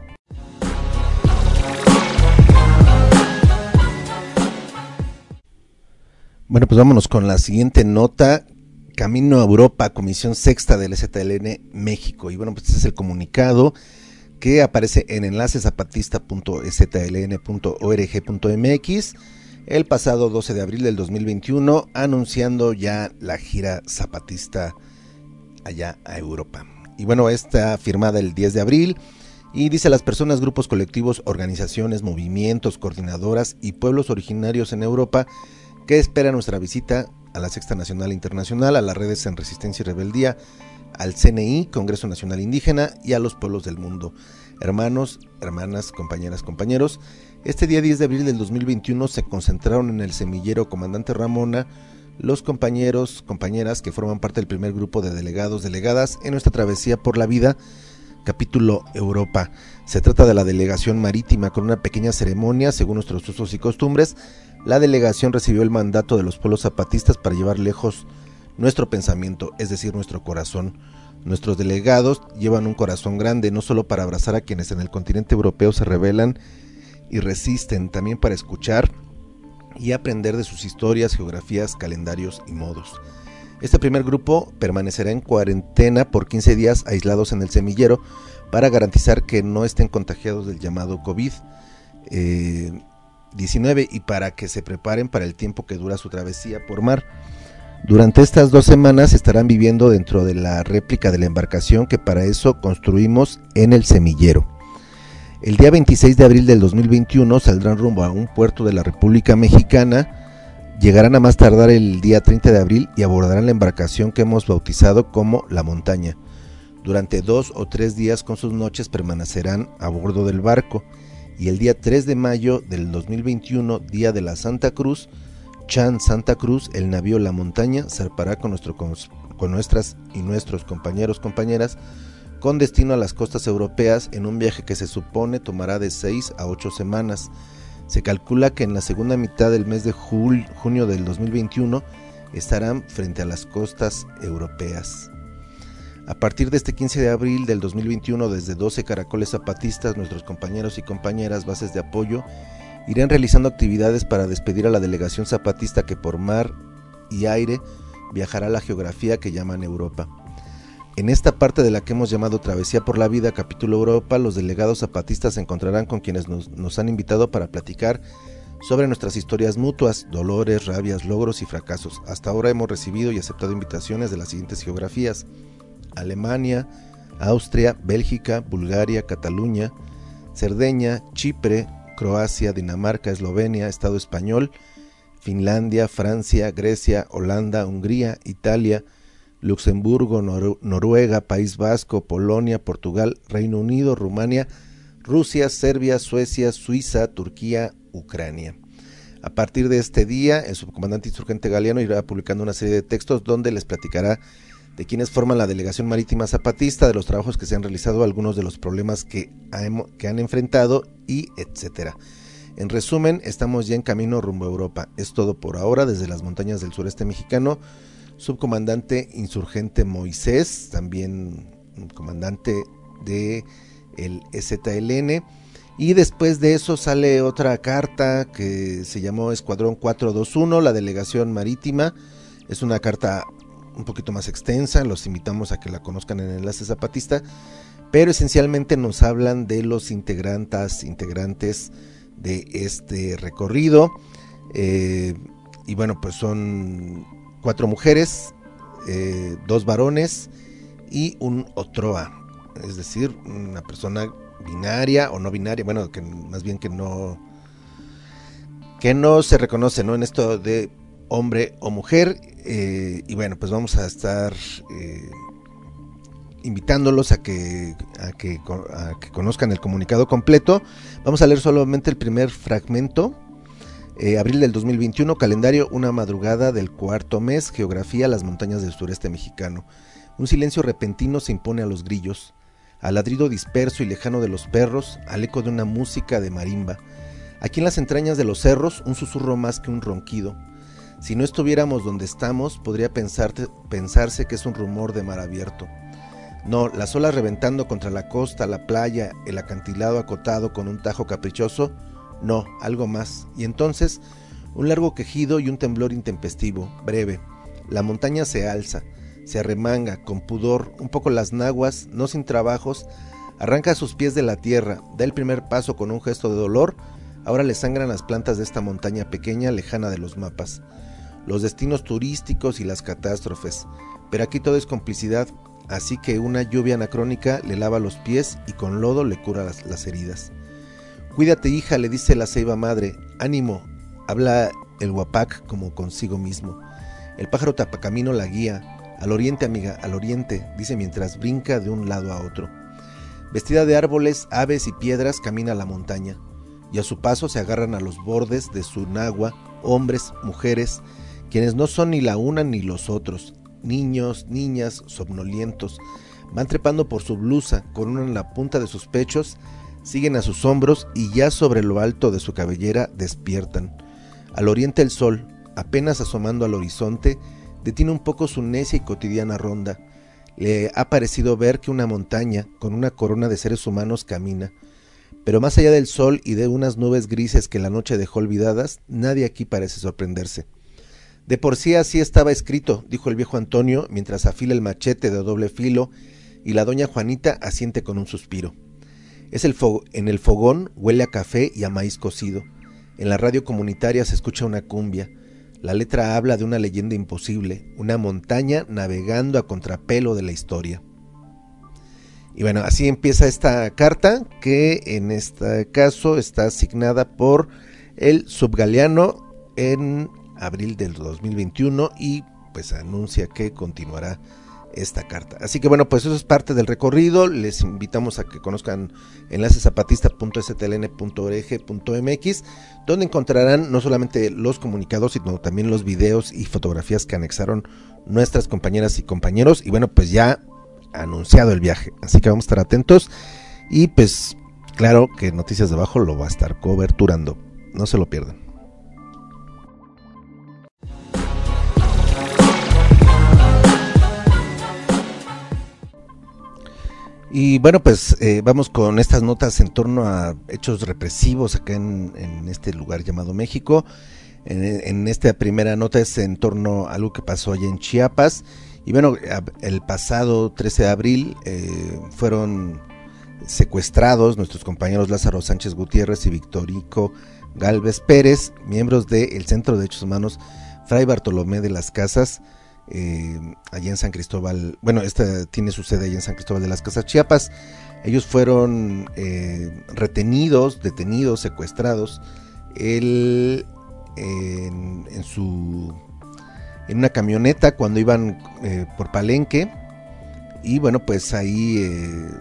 Bueno, pues vámonos con la siguiente nota. Camino a Europa, Comisión Sexta del Z L N México. Y bueno, pues este es el comunicado que aparece en enlace zapatista punto e z l n punto org punto m x el pasado doce de abril del dos mil veintiuno, anunciando ya la gira zapatista allá a Europa. Y bueno, está firmada el diez de abril y dice: las personas, grupos colectivos, organizaciones, movimientos, coordinadoras y pueblos originarios en Europa que esperan nuestra visita a la Sexta Nacional Internacional, a las redes en Resistencia y Rebeldía, al C N I, Congreso Nacional Indígena, y a los pueblos del mundo. Hermanos, hermanas, compañeras, compañeros, este día diez de abril del dos mil veintiuno se concentraron en el semillero Comandante Ramona los compañeros, compañeras que forman parte del primer grupo de delegados, delegadas en nuestra travesía por la vida, capítulo Europa. Se trata de la delegación marítima. Con una pequeña ceremonia, según nuestros usos y costumbres, la delegación recibió el mandato de los pueblos zapatistas para llevar lejos nuestro pensamiento, es decir, nuestro corazón. Nuestros delegados llevan un corazón grande, no solo para abrazar a quienes en el continente europeo se rebelan y resisten, también para escuchar y aprender de sus historias, geografías, calendarios y modos. Este primer grupo permanecerá en cuarentena por quince días aislados en el semillero para garantizar que no estén contagiados del llamado COVID diecinueve y para que se preparen para el tiempo que dura su travesía por mar. Durante estas dos semanas estarán viviendo dentro de la réplica de la embarcación que para eso construimos en el semillero. El día veintiséis de abril del dos mil veintiuno saldrán rumbo a un puerto de la República Mexicana, llegarán a más tardar el día treinta de abril y abordarán la embarcación que hemos bautizado como La Montaña. Durante dos o tres días con sus noches permanecerán a bordo del barco y el día tres de mayo del dos mil veintiuno, día de la Santa Cruz, Chan Santa Cruz, el navío La Montaña zarpará con, nuestro, con, con nuestras y nuestros compañeros, compañeras, con destino a las costas europeas en un viaje que se supone tomará de seis a ocho semanas. Se calcula que en la segunda mitad del mes de jul, junio del dos mil veintiuno estarán frente a las costas europeas. A partir de este quince de abril del dos mil veintiuno, desde doce caracoles zapatistas, nuestros compañeros y compañeras, bases de apoyo, irán realizando actividades para despedir a la delegación zapatista que por mar y aire viajará a la geografía que llaman Europa. En esta parte de la que hemos llamado Travesía por la Vida, capítulo Europa, los delegados zapatistas se encontrarán con quienes nos, nos han invitado para platicar sobre nuestras historias mutuas, dolores, rabias, logros y fracasos. Hasta ahora hemos recibido y aceptado invitaciones de las siguientes geografías: Alemania, Austria, Bélgica, Bulgaria, Cataluña, Cerdeña, Chipre, Croacia, Dinamarca, Eslovenia, Estado español, Finlandia, Francia, Grecia, Holanda, Hungría, Italia, Luxemburgo, Nor- Noruega, País Vasco, Polonia, Portugal, Reino Unido, Rumania, Rusia, Serbia, Suecia, Suiza, Turquía, Ucrania. A partir de este día, el subcomandante insurgente Galeano irá publicando una serie de textos donde les platicará de quienes forman la delegación marítima zapatista, de los trabajos que se han realizado, algunos de los problemas que, ha, que han enfrentado y etcétera. En resumen, estamos ya en camino rumbo a Europa. Es todo por ahora desde las montañas del sureste mexicano. Subcomandante insurgente Moisés, también comandante de el E Z L N, y después de eso sale otra carta que se llamó Escuadrón cuatrocientos veintiuno, la delegación marítima. Es una carta un poquito más extensa, los invitamos a que la conozcan en Enlace Zapatista, pero esencialmente nos hablan de los integrantes, integrantes de este recorrido, eh, y bueno, pues son cuatro mujeres, eh, dos varones y un otroa, es decir, una persona binaria o no binaria, bueno, que más bien que no que no se reconoce, ¿no?, en esto de hombre o mujer, eh, y bueno, pues vamos a estar eh, invitándolos a que, a que a que conozcan el comunicado completo. Vamos a leer solamente el primer fragmento. Eh, abril del dos mil veintiuno, calendario, una madrugada del cuarto mes, geografía, las montañas del sureste mexicano. Un silencio repentino se impone a los grillos, al ladrido disperso y lejano de los perros, al eco de una música de marimba. Aquí en las entrañas de los cerros, un susurro más que un ronquido. Si no estuviéramos donde estamos, podría pensarte, pensarse que es un rumor de mar abierto. No, las olas reventando contra la costa, la playa, el acantilado acotado con un tajo caprichoso. No, algo más. Y entonces, un largo quejido y un temblor intempestivo, breve. La montaña se alza, se arremanga, con pudor, un poco las naguas, no sin trabajos, Arranca sus pies de la tierra, da el primer paso con un gesto de dolor. Ahora le sangran las plantas de esta montaña pequeña, lejana de los mapas, los destinos turísticos y las catástrofes. Pero aquí todo es complicidad, así que una lluvia anacrónica le lava los pies y con lodo le cura las, las heridas. Cuídate, hija, le dice la ceiba madre. Ánimo, habla el huapac como consigo mismo. El pájaro tapacamino la guía. Al oriente, amiga, al oriente, dice mientras brinca de un lado a otro. Vestida de árboles, aves y piedras, camina a la montaña, y a su paso se agarran a los bordes de su nagua hombres, mujeres, quienes no son ni la una ni los otros, niños, niñas, somnolientos, van trepando por su blusa, con uno en la punta de sus pechos, siguen a sus hombros y ya sobre lo alto de su cabellera despiertan. Al oriente el sol, apenas asomando al horizonte, detiene un poco su necia y cotidiana ronda. Le ha parecido ver que una montaña con una corona de seres humanos camina, pero más allá del sol y de unas nubes grises que la noche dejó olvidadas, nadie aquí parece sorprenderse. De por sí así estaba escrito, dijo el viejo Antonio, mientras afila el machete de doble filo, y la doña Juanita asiente con un suspiro. Es el fo- en el fogón huele a café y a maíz cocido. En la radio comunitaria se escucha una cumbia. La letra habla de una leyenda imposible, una montaña navegando a contrapelo de la historia. Y bueno, así empieza esta carta, que en este caso está asignada por el Subgaleano en abril del dos mil veintiuno y pues anuncia que continuará esta carta. Así que bueno, pues eso es parte del recorrido. Les invitamos a que conozcan enlace zapatista punto s t l n punto org punto m x, donde encontrarán no solamente los comunicados, sino también los videos y fotografías que anexaron nuestras compañeras y compañeros. Y bueno, pues ya anunciado el viaje, así que vamos a estar atentos. Y pues claro que Noticias de Abajo lo va a estar coberturando, no se lo pierdan. Y bueno, pues eh, vamos con estas notas en torno a hechos represivos acá en, en este lugar llamado México. En, en esta primera nota es en torno a algo que pasó allá en Chiapas. Y bueno, el pasado trece de abril eh, fueron secuestrados nuestros compañeros Lázaro Sánchez Gutiérrez y Victorico Gálvez Pérez, miembros del Centro de Derechos Humanos Fray Bartolomé de las Casas, Eh, allá en San Cristóbal. Bueno, esta tiene su sede allá en San Cristóbal de las Casas, Chiapas. Ellos fueron eh, retenidos, detenidos, secuestrados el, en, en su en una camioneta cuando iban eh, por Palenque, y bueno, pues ahí eh,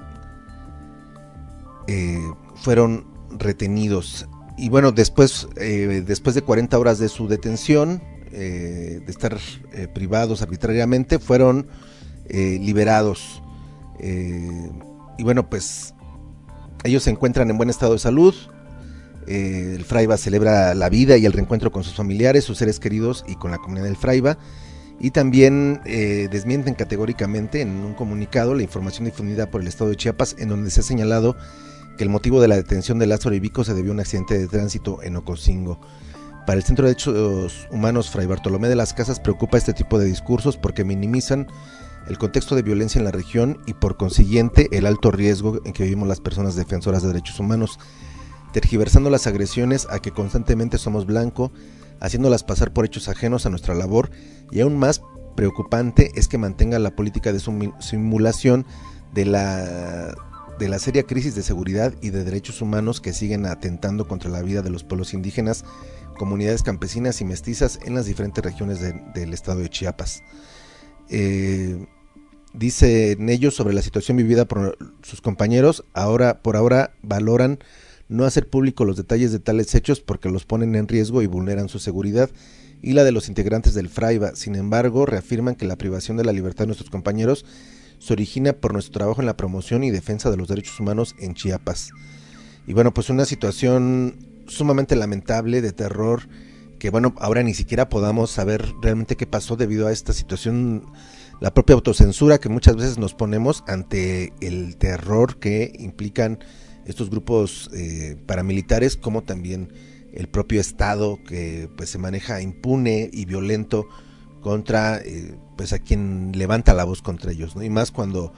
eh, fueron retenidos. Y bueno, después eh, después de cuarenta horas de su detención, Eh, de estar eh, privados arbitrariamente, fueron eh, liberados. Eh, y bueno, pues ellos se encuentran en buen estado de salud. Eh, el Fraiba celebra la vida y el reencuentro con sus familiares, sus seres queridos y con la comunidad del Fraiba. Y también eh, desmienten categóricamente en un comunicado la información difundida por el Estado de Chiapas, en donde se ha señalado que el motivo de la detención de Lázaro y Vico se debió a un accidente de tránsito en Ocosingo. Para el Centro de Derechos Humanos Fray Bartolomé de las Casas preocupa este tipo de discursos porque minimizan el contexto de violencia en la región y por consiguiente el alto riesgo en que vivimos las personas defensoras de derechos humanos, tergiversando las agresiones a que constantemente somos blanco, haciéndolas pasar por hechos ajenos a nuestra labor, y aún más preocupante es que mantenga la política de simulación de la, de la seria crisis de seguridad y de derechos humanos que siguen atentando contra la vida de los pueblos indígenas, comunidades campesinas y mestizas en las diferentes regiones de, del estado de Chiapas. Eh, dicen ellos sobre la situación vivida por sus compañeros, ahora por ahora valoran no hacer público los detalles de tales hechos porque los ponen en riesgo y vulneran su seguridad y la de los integrantes del Fraiba. Sin embargo, reafirman que la privación de la libertad de nuestros compañeros se origina por nuestro trabajo en la promoción y defensa de los derechos humanos en Chiapas. Y bueno, pues una situación sumamente lamentable, de terror, que bueno, ahora ni siquiera podamos saber realmente qué pasó debido a esta situación, la propia autocensura que muchas veces nos ponemos ante el terror que implican estos grupos eh, paramilitares, como también el propio Estado que pues se maneja impune y violento contra eh, pues a quien levanta la voz contra ellos, ¿no? Y más cuando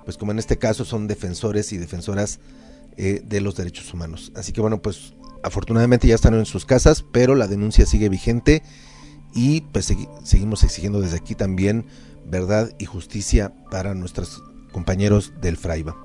pues como en este caso son defensores y defensoras eh, de los derechos humanos. Así que bueno, pues afortunadamente ya están en sus casas, pero la denuncia sigue vigente y pues segui- seguimos exigiendo desde aquí también verdad y justicia para nuestros compañeros del Fraiba.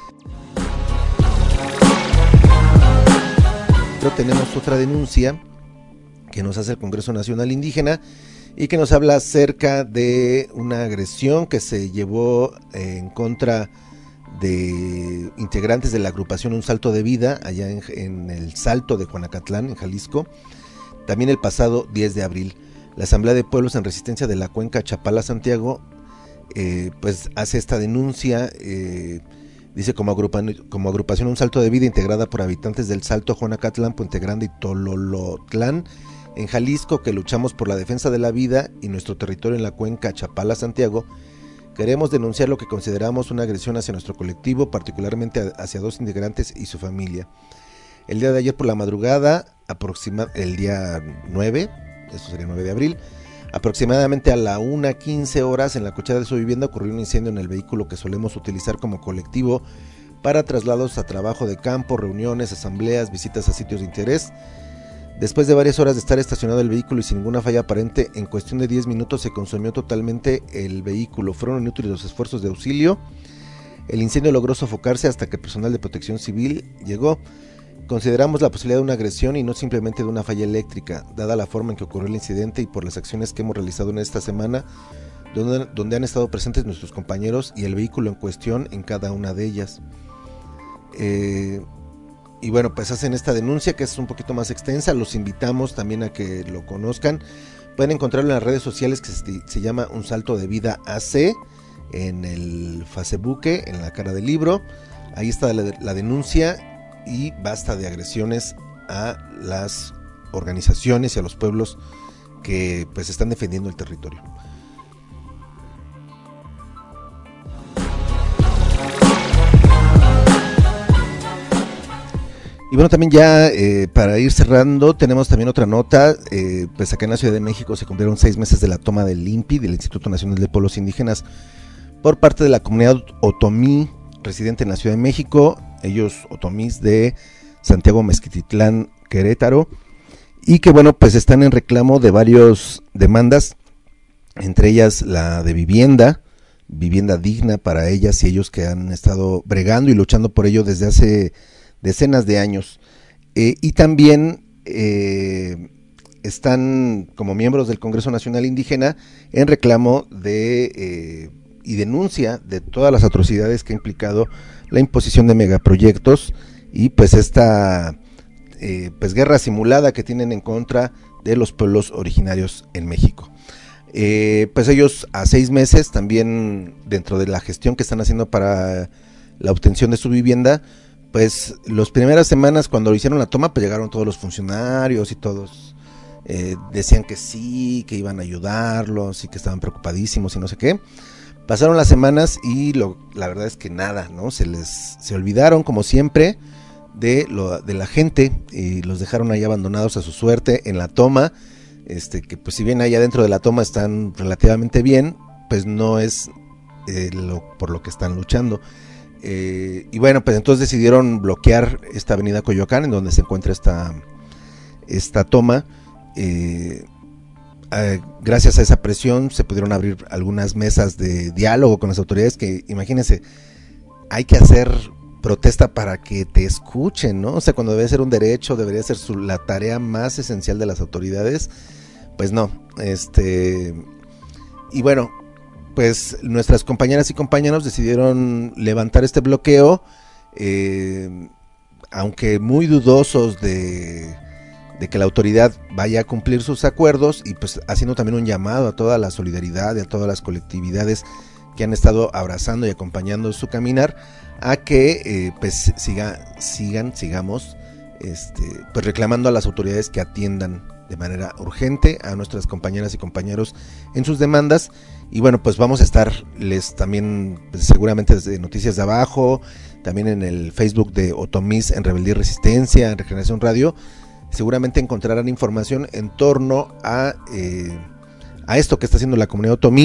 Pero tenemos otra denuncia que nos hace el Congreso Nacional Indígena y que nos habla acerca de una agresión que se llevó eh, en contra de integrantes de la agrupación Un Salto de Vida allá en, en el Salto de Juanacatlán, en Jalisco, también el pasado diez de abril. La Asamblea de Pueblos en Resistencia de la Cuenca Chapala-Santiago eh, pues hace esta denuncia, eh, dice como, agrupa, como agrupación Un Salto de Vida integrada por habitantes del Salto, Juanacatlán, Puente Grande y Tololotlán en Jalisco, que luchamos por la defensa de la vida y nuestro territorio en la Cuenca Chapala-Santiago. Queremos denunciar lo que consideramos una agresión hacia nuestro colectivo, particularmente hacia dos integrantes y su familia. El día de ayer por la madrugada, aproxima, el día nueve, esto sería nueve de abril, aproximadamente a la una quince horas en la cochera de su vivienda ocurrió un incendio en el vehículo que solemos utilizar como colectivo para traslados a trabajo de campo, reuniones, asambleas, visitas a sitios de interés. Después de varias horas de estar estacionado el vehículo y sin ninguna falla aparente, en cuestión de diez minutos se consumió totalmente el vehículo. Fueron inútiles los esfuerzos de auxilio. El incendio logró sofocarse hasta que el personal de protección civil llegó. Consideramos la posibilidad de una agresión y no simplemente de una falla eléctrica, dada la forma en que ocurrió el incidente y por las acciones que hemos realizado en esta semana, donde, donde han estado presentes nuestros compañeros y el vehículo en cuestión en cada una de ellas. Eh... Y bueno, pues hacen esta denuncia que es un poquito más extensa, los invitamos también a que lo conozcan. Pueden encontrarlo en las redes sociales que se, se llama Un Salto de Vida A C, en el Facebook, en la cara del libro. Ahí está la, la denuncia y basta de agresiones a las organizaciones y a los pueblos que pues están defendiendo el territorio. Y bueno, también ya eh, para ir cerrando, tenemos también otra nota, eh, pues acá en la Ciudad de México se cumplieron seis meses de la toma del I N P I, del Instituto Nacional de Pueblos Indígenas, por parte de la comunidad otomí residente en la Ciudad de México, ellos otomís de Santiago Mezquititlán, Querétaro, y que bueno, pues están en reclamo de varias demandas, entre ellas la de vivienda, vivienda digna para ellas y ellos que han estado bregando y luchando por ello desde hace decenas de años, eh, y también eh, están como miembros del Congreso Nacional Indígena en reclamo de eh, y denuncia de todas las atrocidades que ha implicado la imposición de megaproyectos y pues esta eh, pues guerra simulada que tienen en contra de los pueblos originarios en México. Eh, pues ellos a seis meses también dentro de la gestión que están haciendo para la obtención de su vivienda, pues las primeras semanas cuando hicieron la toma, pues llegaron todos los funcionarios y todos eh, decían que sí, que iban a ayudarlos y que estaban preocupadísimos y no sé qué. Pasaron las semanas y lo, la verdad es que nada, ¿no? Se les se olvidaron como siempre de lo de la gente y los dejaron ahí abandonados a su suerte en la toma. Este que pues si bien ahí adentro de la toma están relativamente bien, pues no es eh, lo por lo que están luchando. Eh, y bueno, pues entonces decidieron bloquear esta avenida Coyoacán en donde se encuentra esta, esta toma. Eh, eh, gracias a esa presión se pudieron abrir algunas mesas de diálogo con las autoridades que, imagínense, hay que hacer protesta para que te escuchen, ¿no? O sea, cuando debe ser un derecho, debería ser su, la tarea más esencial de las autoridades, pues no, este, y bueno, pues nuestras compañeras y compañeros decidieron levantar este bloqueo, eh, aunque muy dudosos de, de que la autoridad vaya a cumplir sus acuerdos y pues haciendo también un llamado a toda la solidaridad y a todas las colectividades que han estado abrazando y acompañando su caminar a que eh, pues siga, sigan, sigamos este, pues reclamando a las autoridades que atiendan de manera urgente a nuestras compañeras y compañeros en sus demandas. Y bueno, pues vamos a estarles también pues, seguramente desde Noticias de Abajo, también en el Facebook de Otomís en Rebeldía y Resistencia, en Regeneración Radio, seguramente encontrarán información en torno a, eh, a esto que está haciendo la comunidad otomí,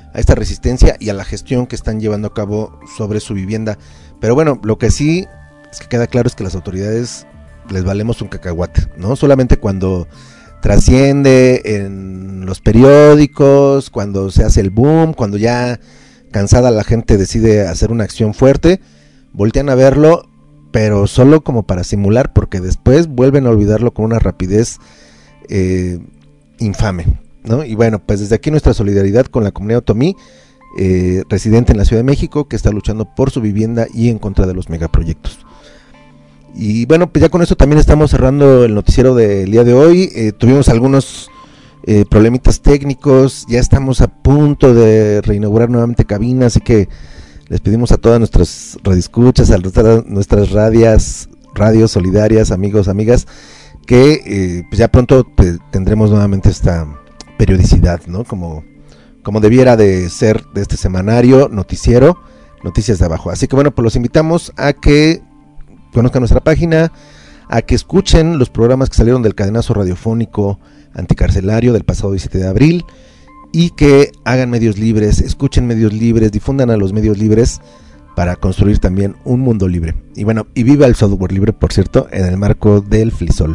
a esta resistencia y a la gestión que están llevando a cabo sobre su vivienda. Pero bueno, lo que sí es que queda claro es que las autoridades les valemos un cacahuate, ¿no? Solamente cuando trasciende en los periódicos, cuando se hace el boom, cuando ya cansada la gente decide hacer una acción fuerte, voltean a verlo, pero solo como para simular, porque después vuelven a olvidarlo con una rapidez eh, infame, ¿no? Y bueno, pues desde aquí nuestra solidaridad con la comunidad otomí, eh, residente en la Ciudad de México, que está luchando por su vivienda y en contra de los megaproyectos. Y bueno, pues ya con eso también estamos cerrando el noticiero del día de hoy. Eh, tuvimos algunos eh, problemitas técnicos, ya estamos a punto de reinaugurar nuevamente cabina, así que les pedimos a todas nuestras radioescuchas, a nuestras radias, radios solidarias, amigos, amigas, que eh, pues ya pronto pues, tendremos nuevamente esta periodicidad, ¿no? Como, como debiera de ser de este semanario noticiero, Noticias de Abajo. Así que bueno, pues los invitamos a que conozcan nuestra página, a que escuchen los programas que salieron del cadenazo radiofónico anticarcelario del pasado diecisiete de abril y que hagan medios libres, escuchen medios libres, difundan a los medios libres para construir también un mundo libre. Y bueno, y viva el software libre, por cierto, en el marco del FLISOL.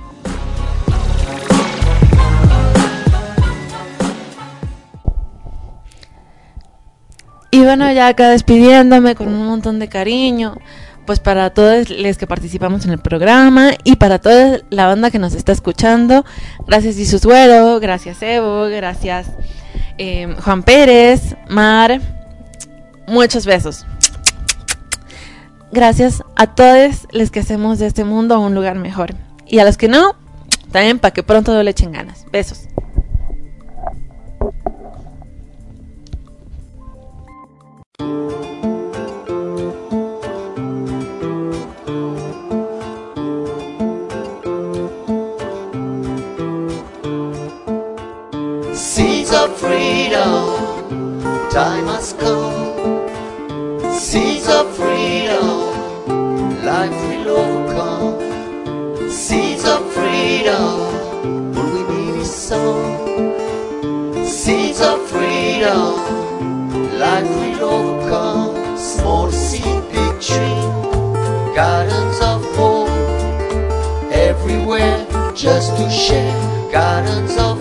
Y bueno, ya acá despidiéndome con un montón de cariño, pues para todos los que participamos en el programa y para toda la banda que nos está escuchando. Gracias Jesús Güero, gracias Evo, gracias eh, Juan Pérez, Mar, muchos besos. Gracias a todos los que hacemos de este mundo un lugar mejor. Y a los que no, también para que pronto le echen ganas. Besos. Seeds of freedom, time has come. Seeds of freedom, life will overcome. Seeds of freedom, all we need is some. Seeds of freedom, life will overcome. Small seed, big tree, gardens of hope, everywhere just to share. Gardens of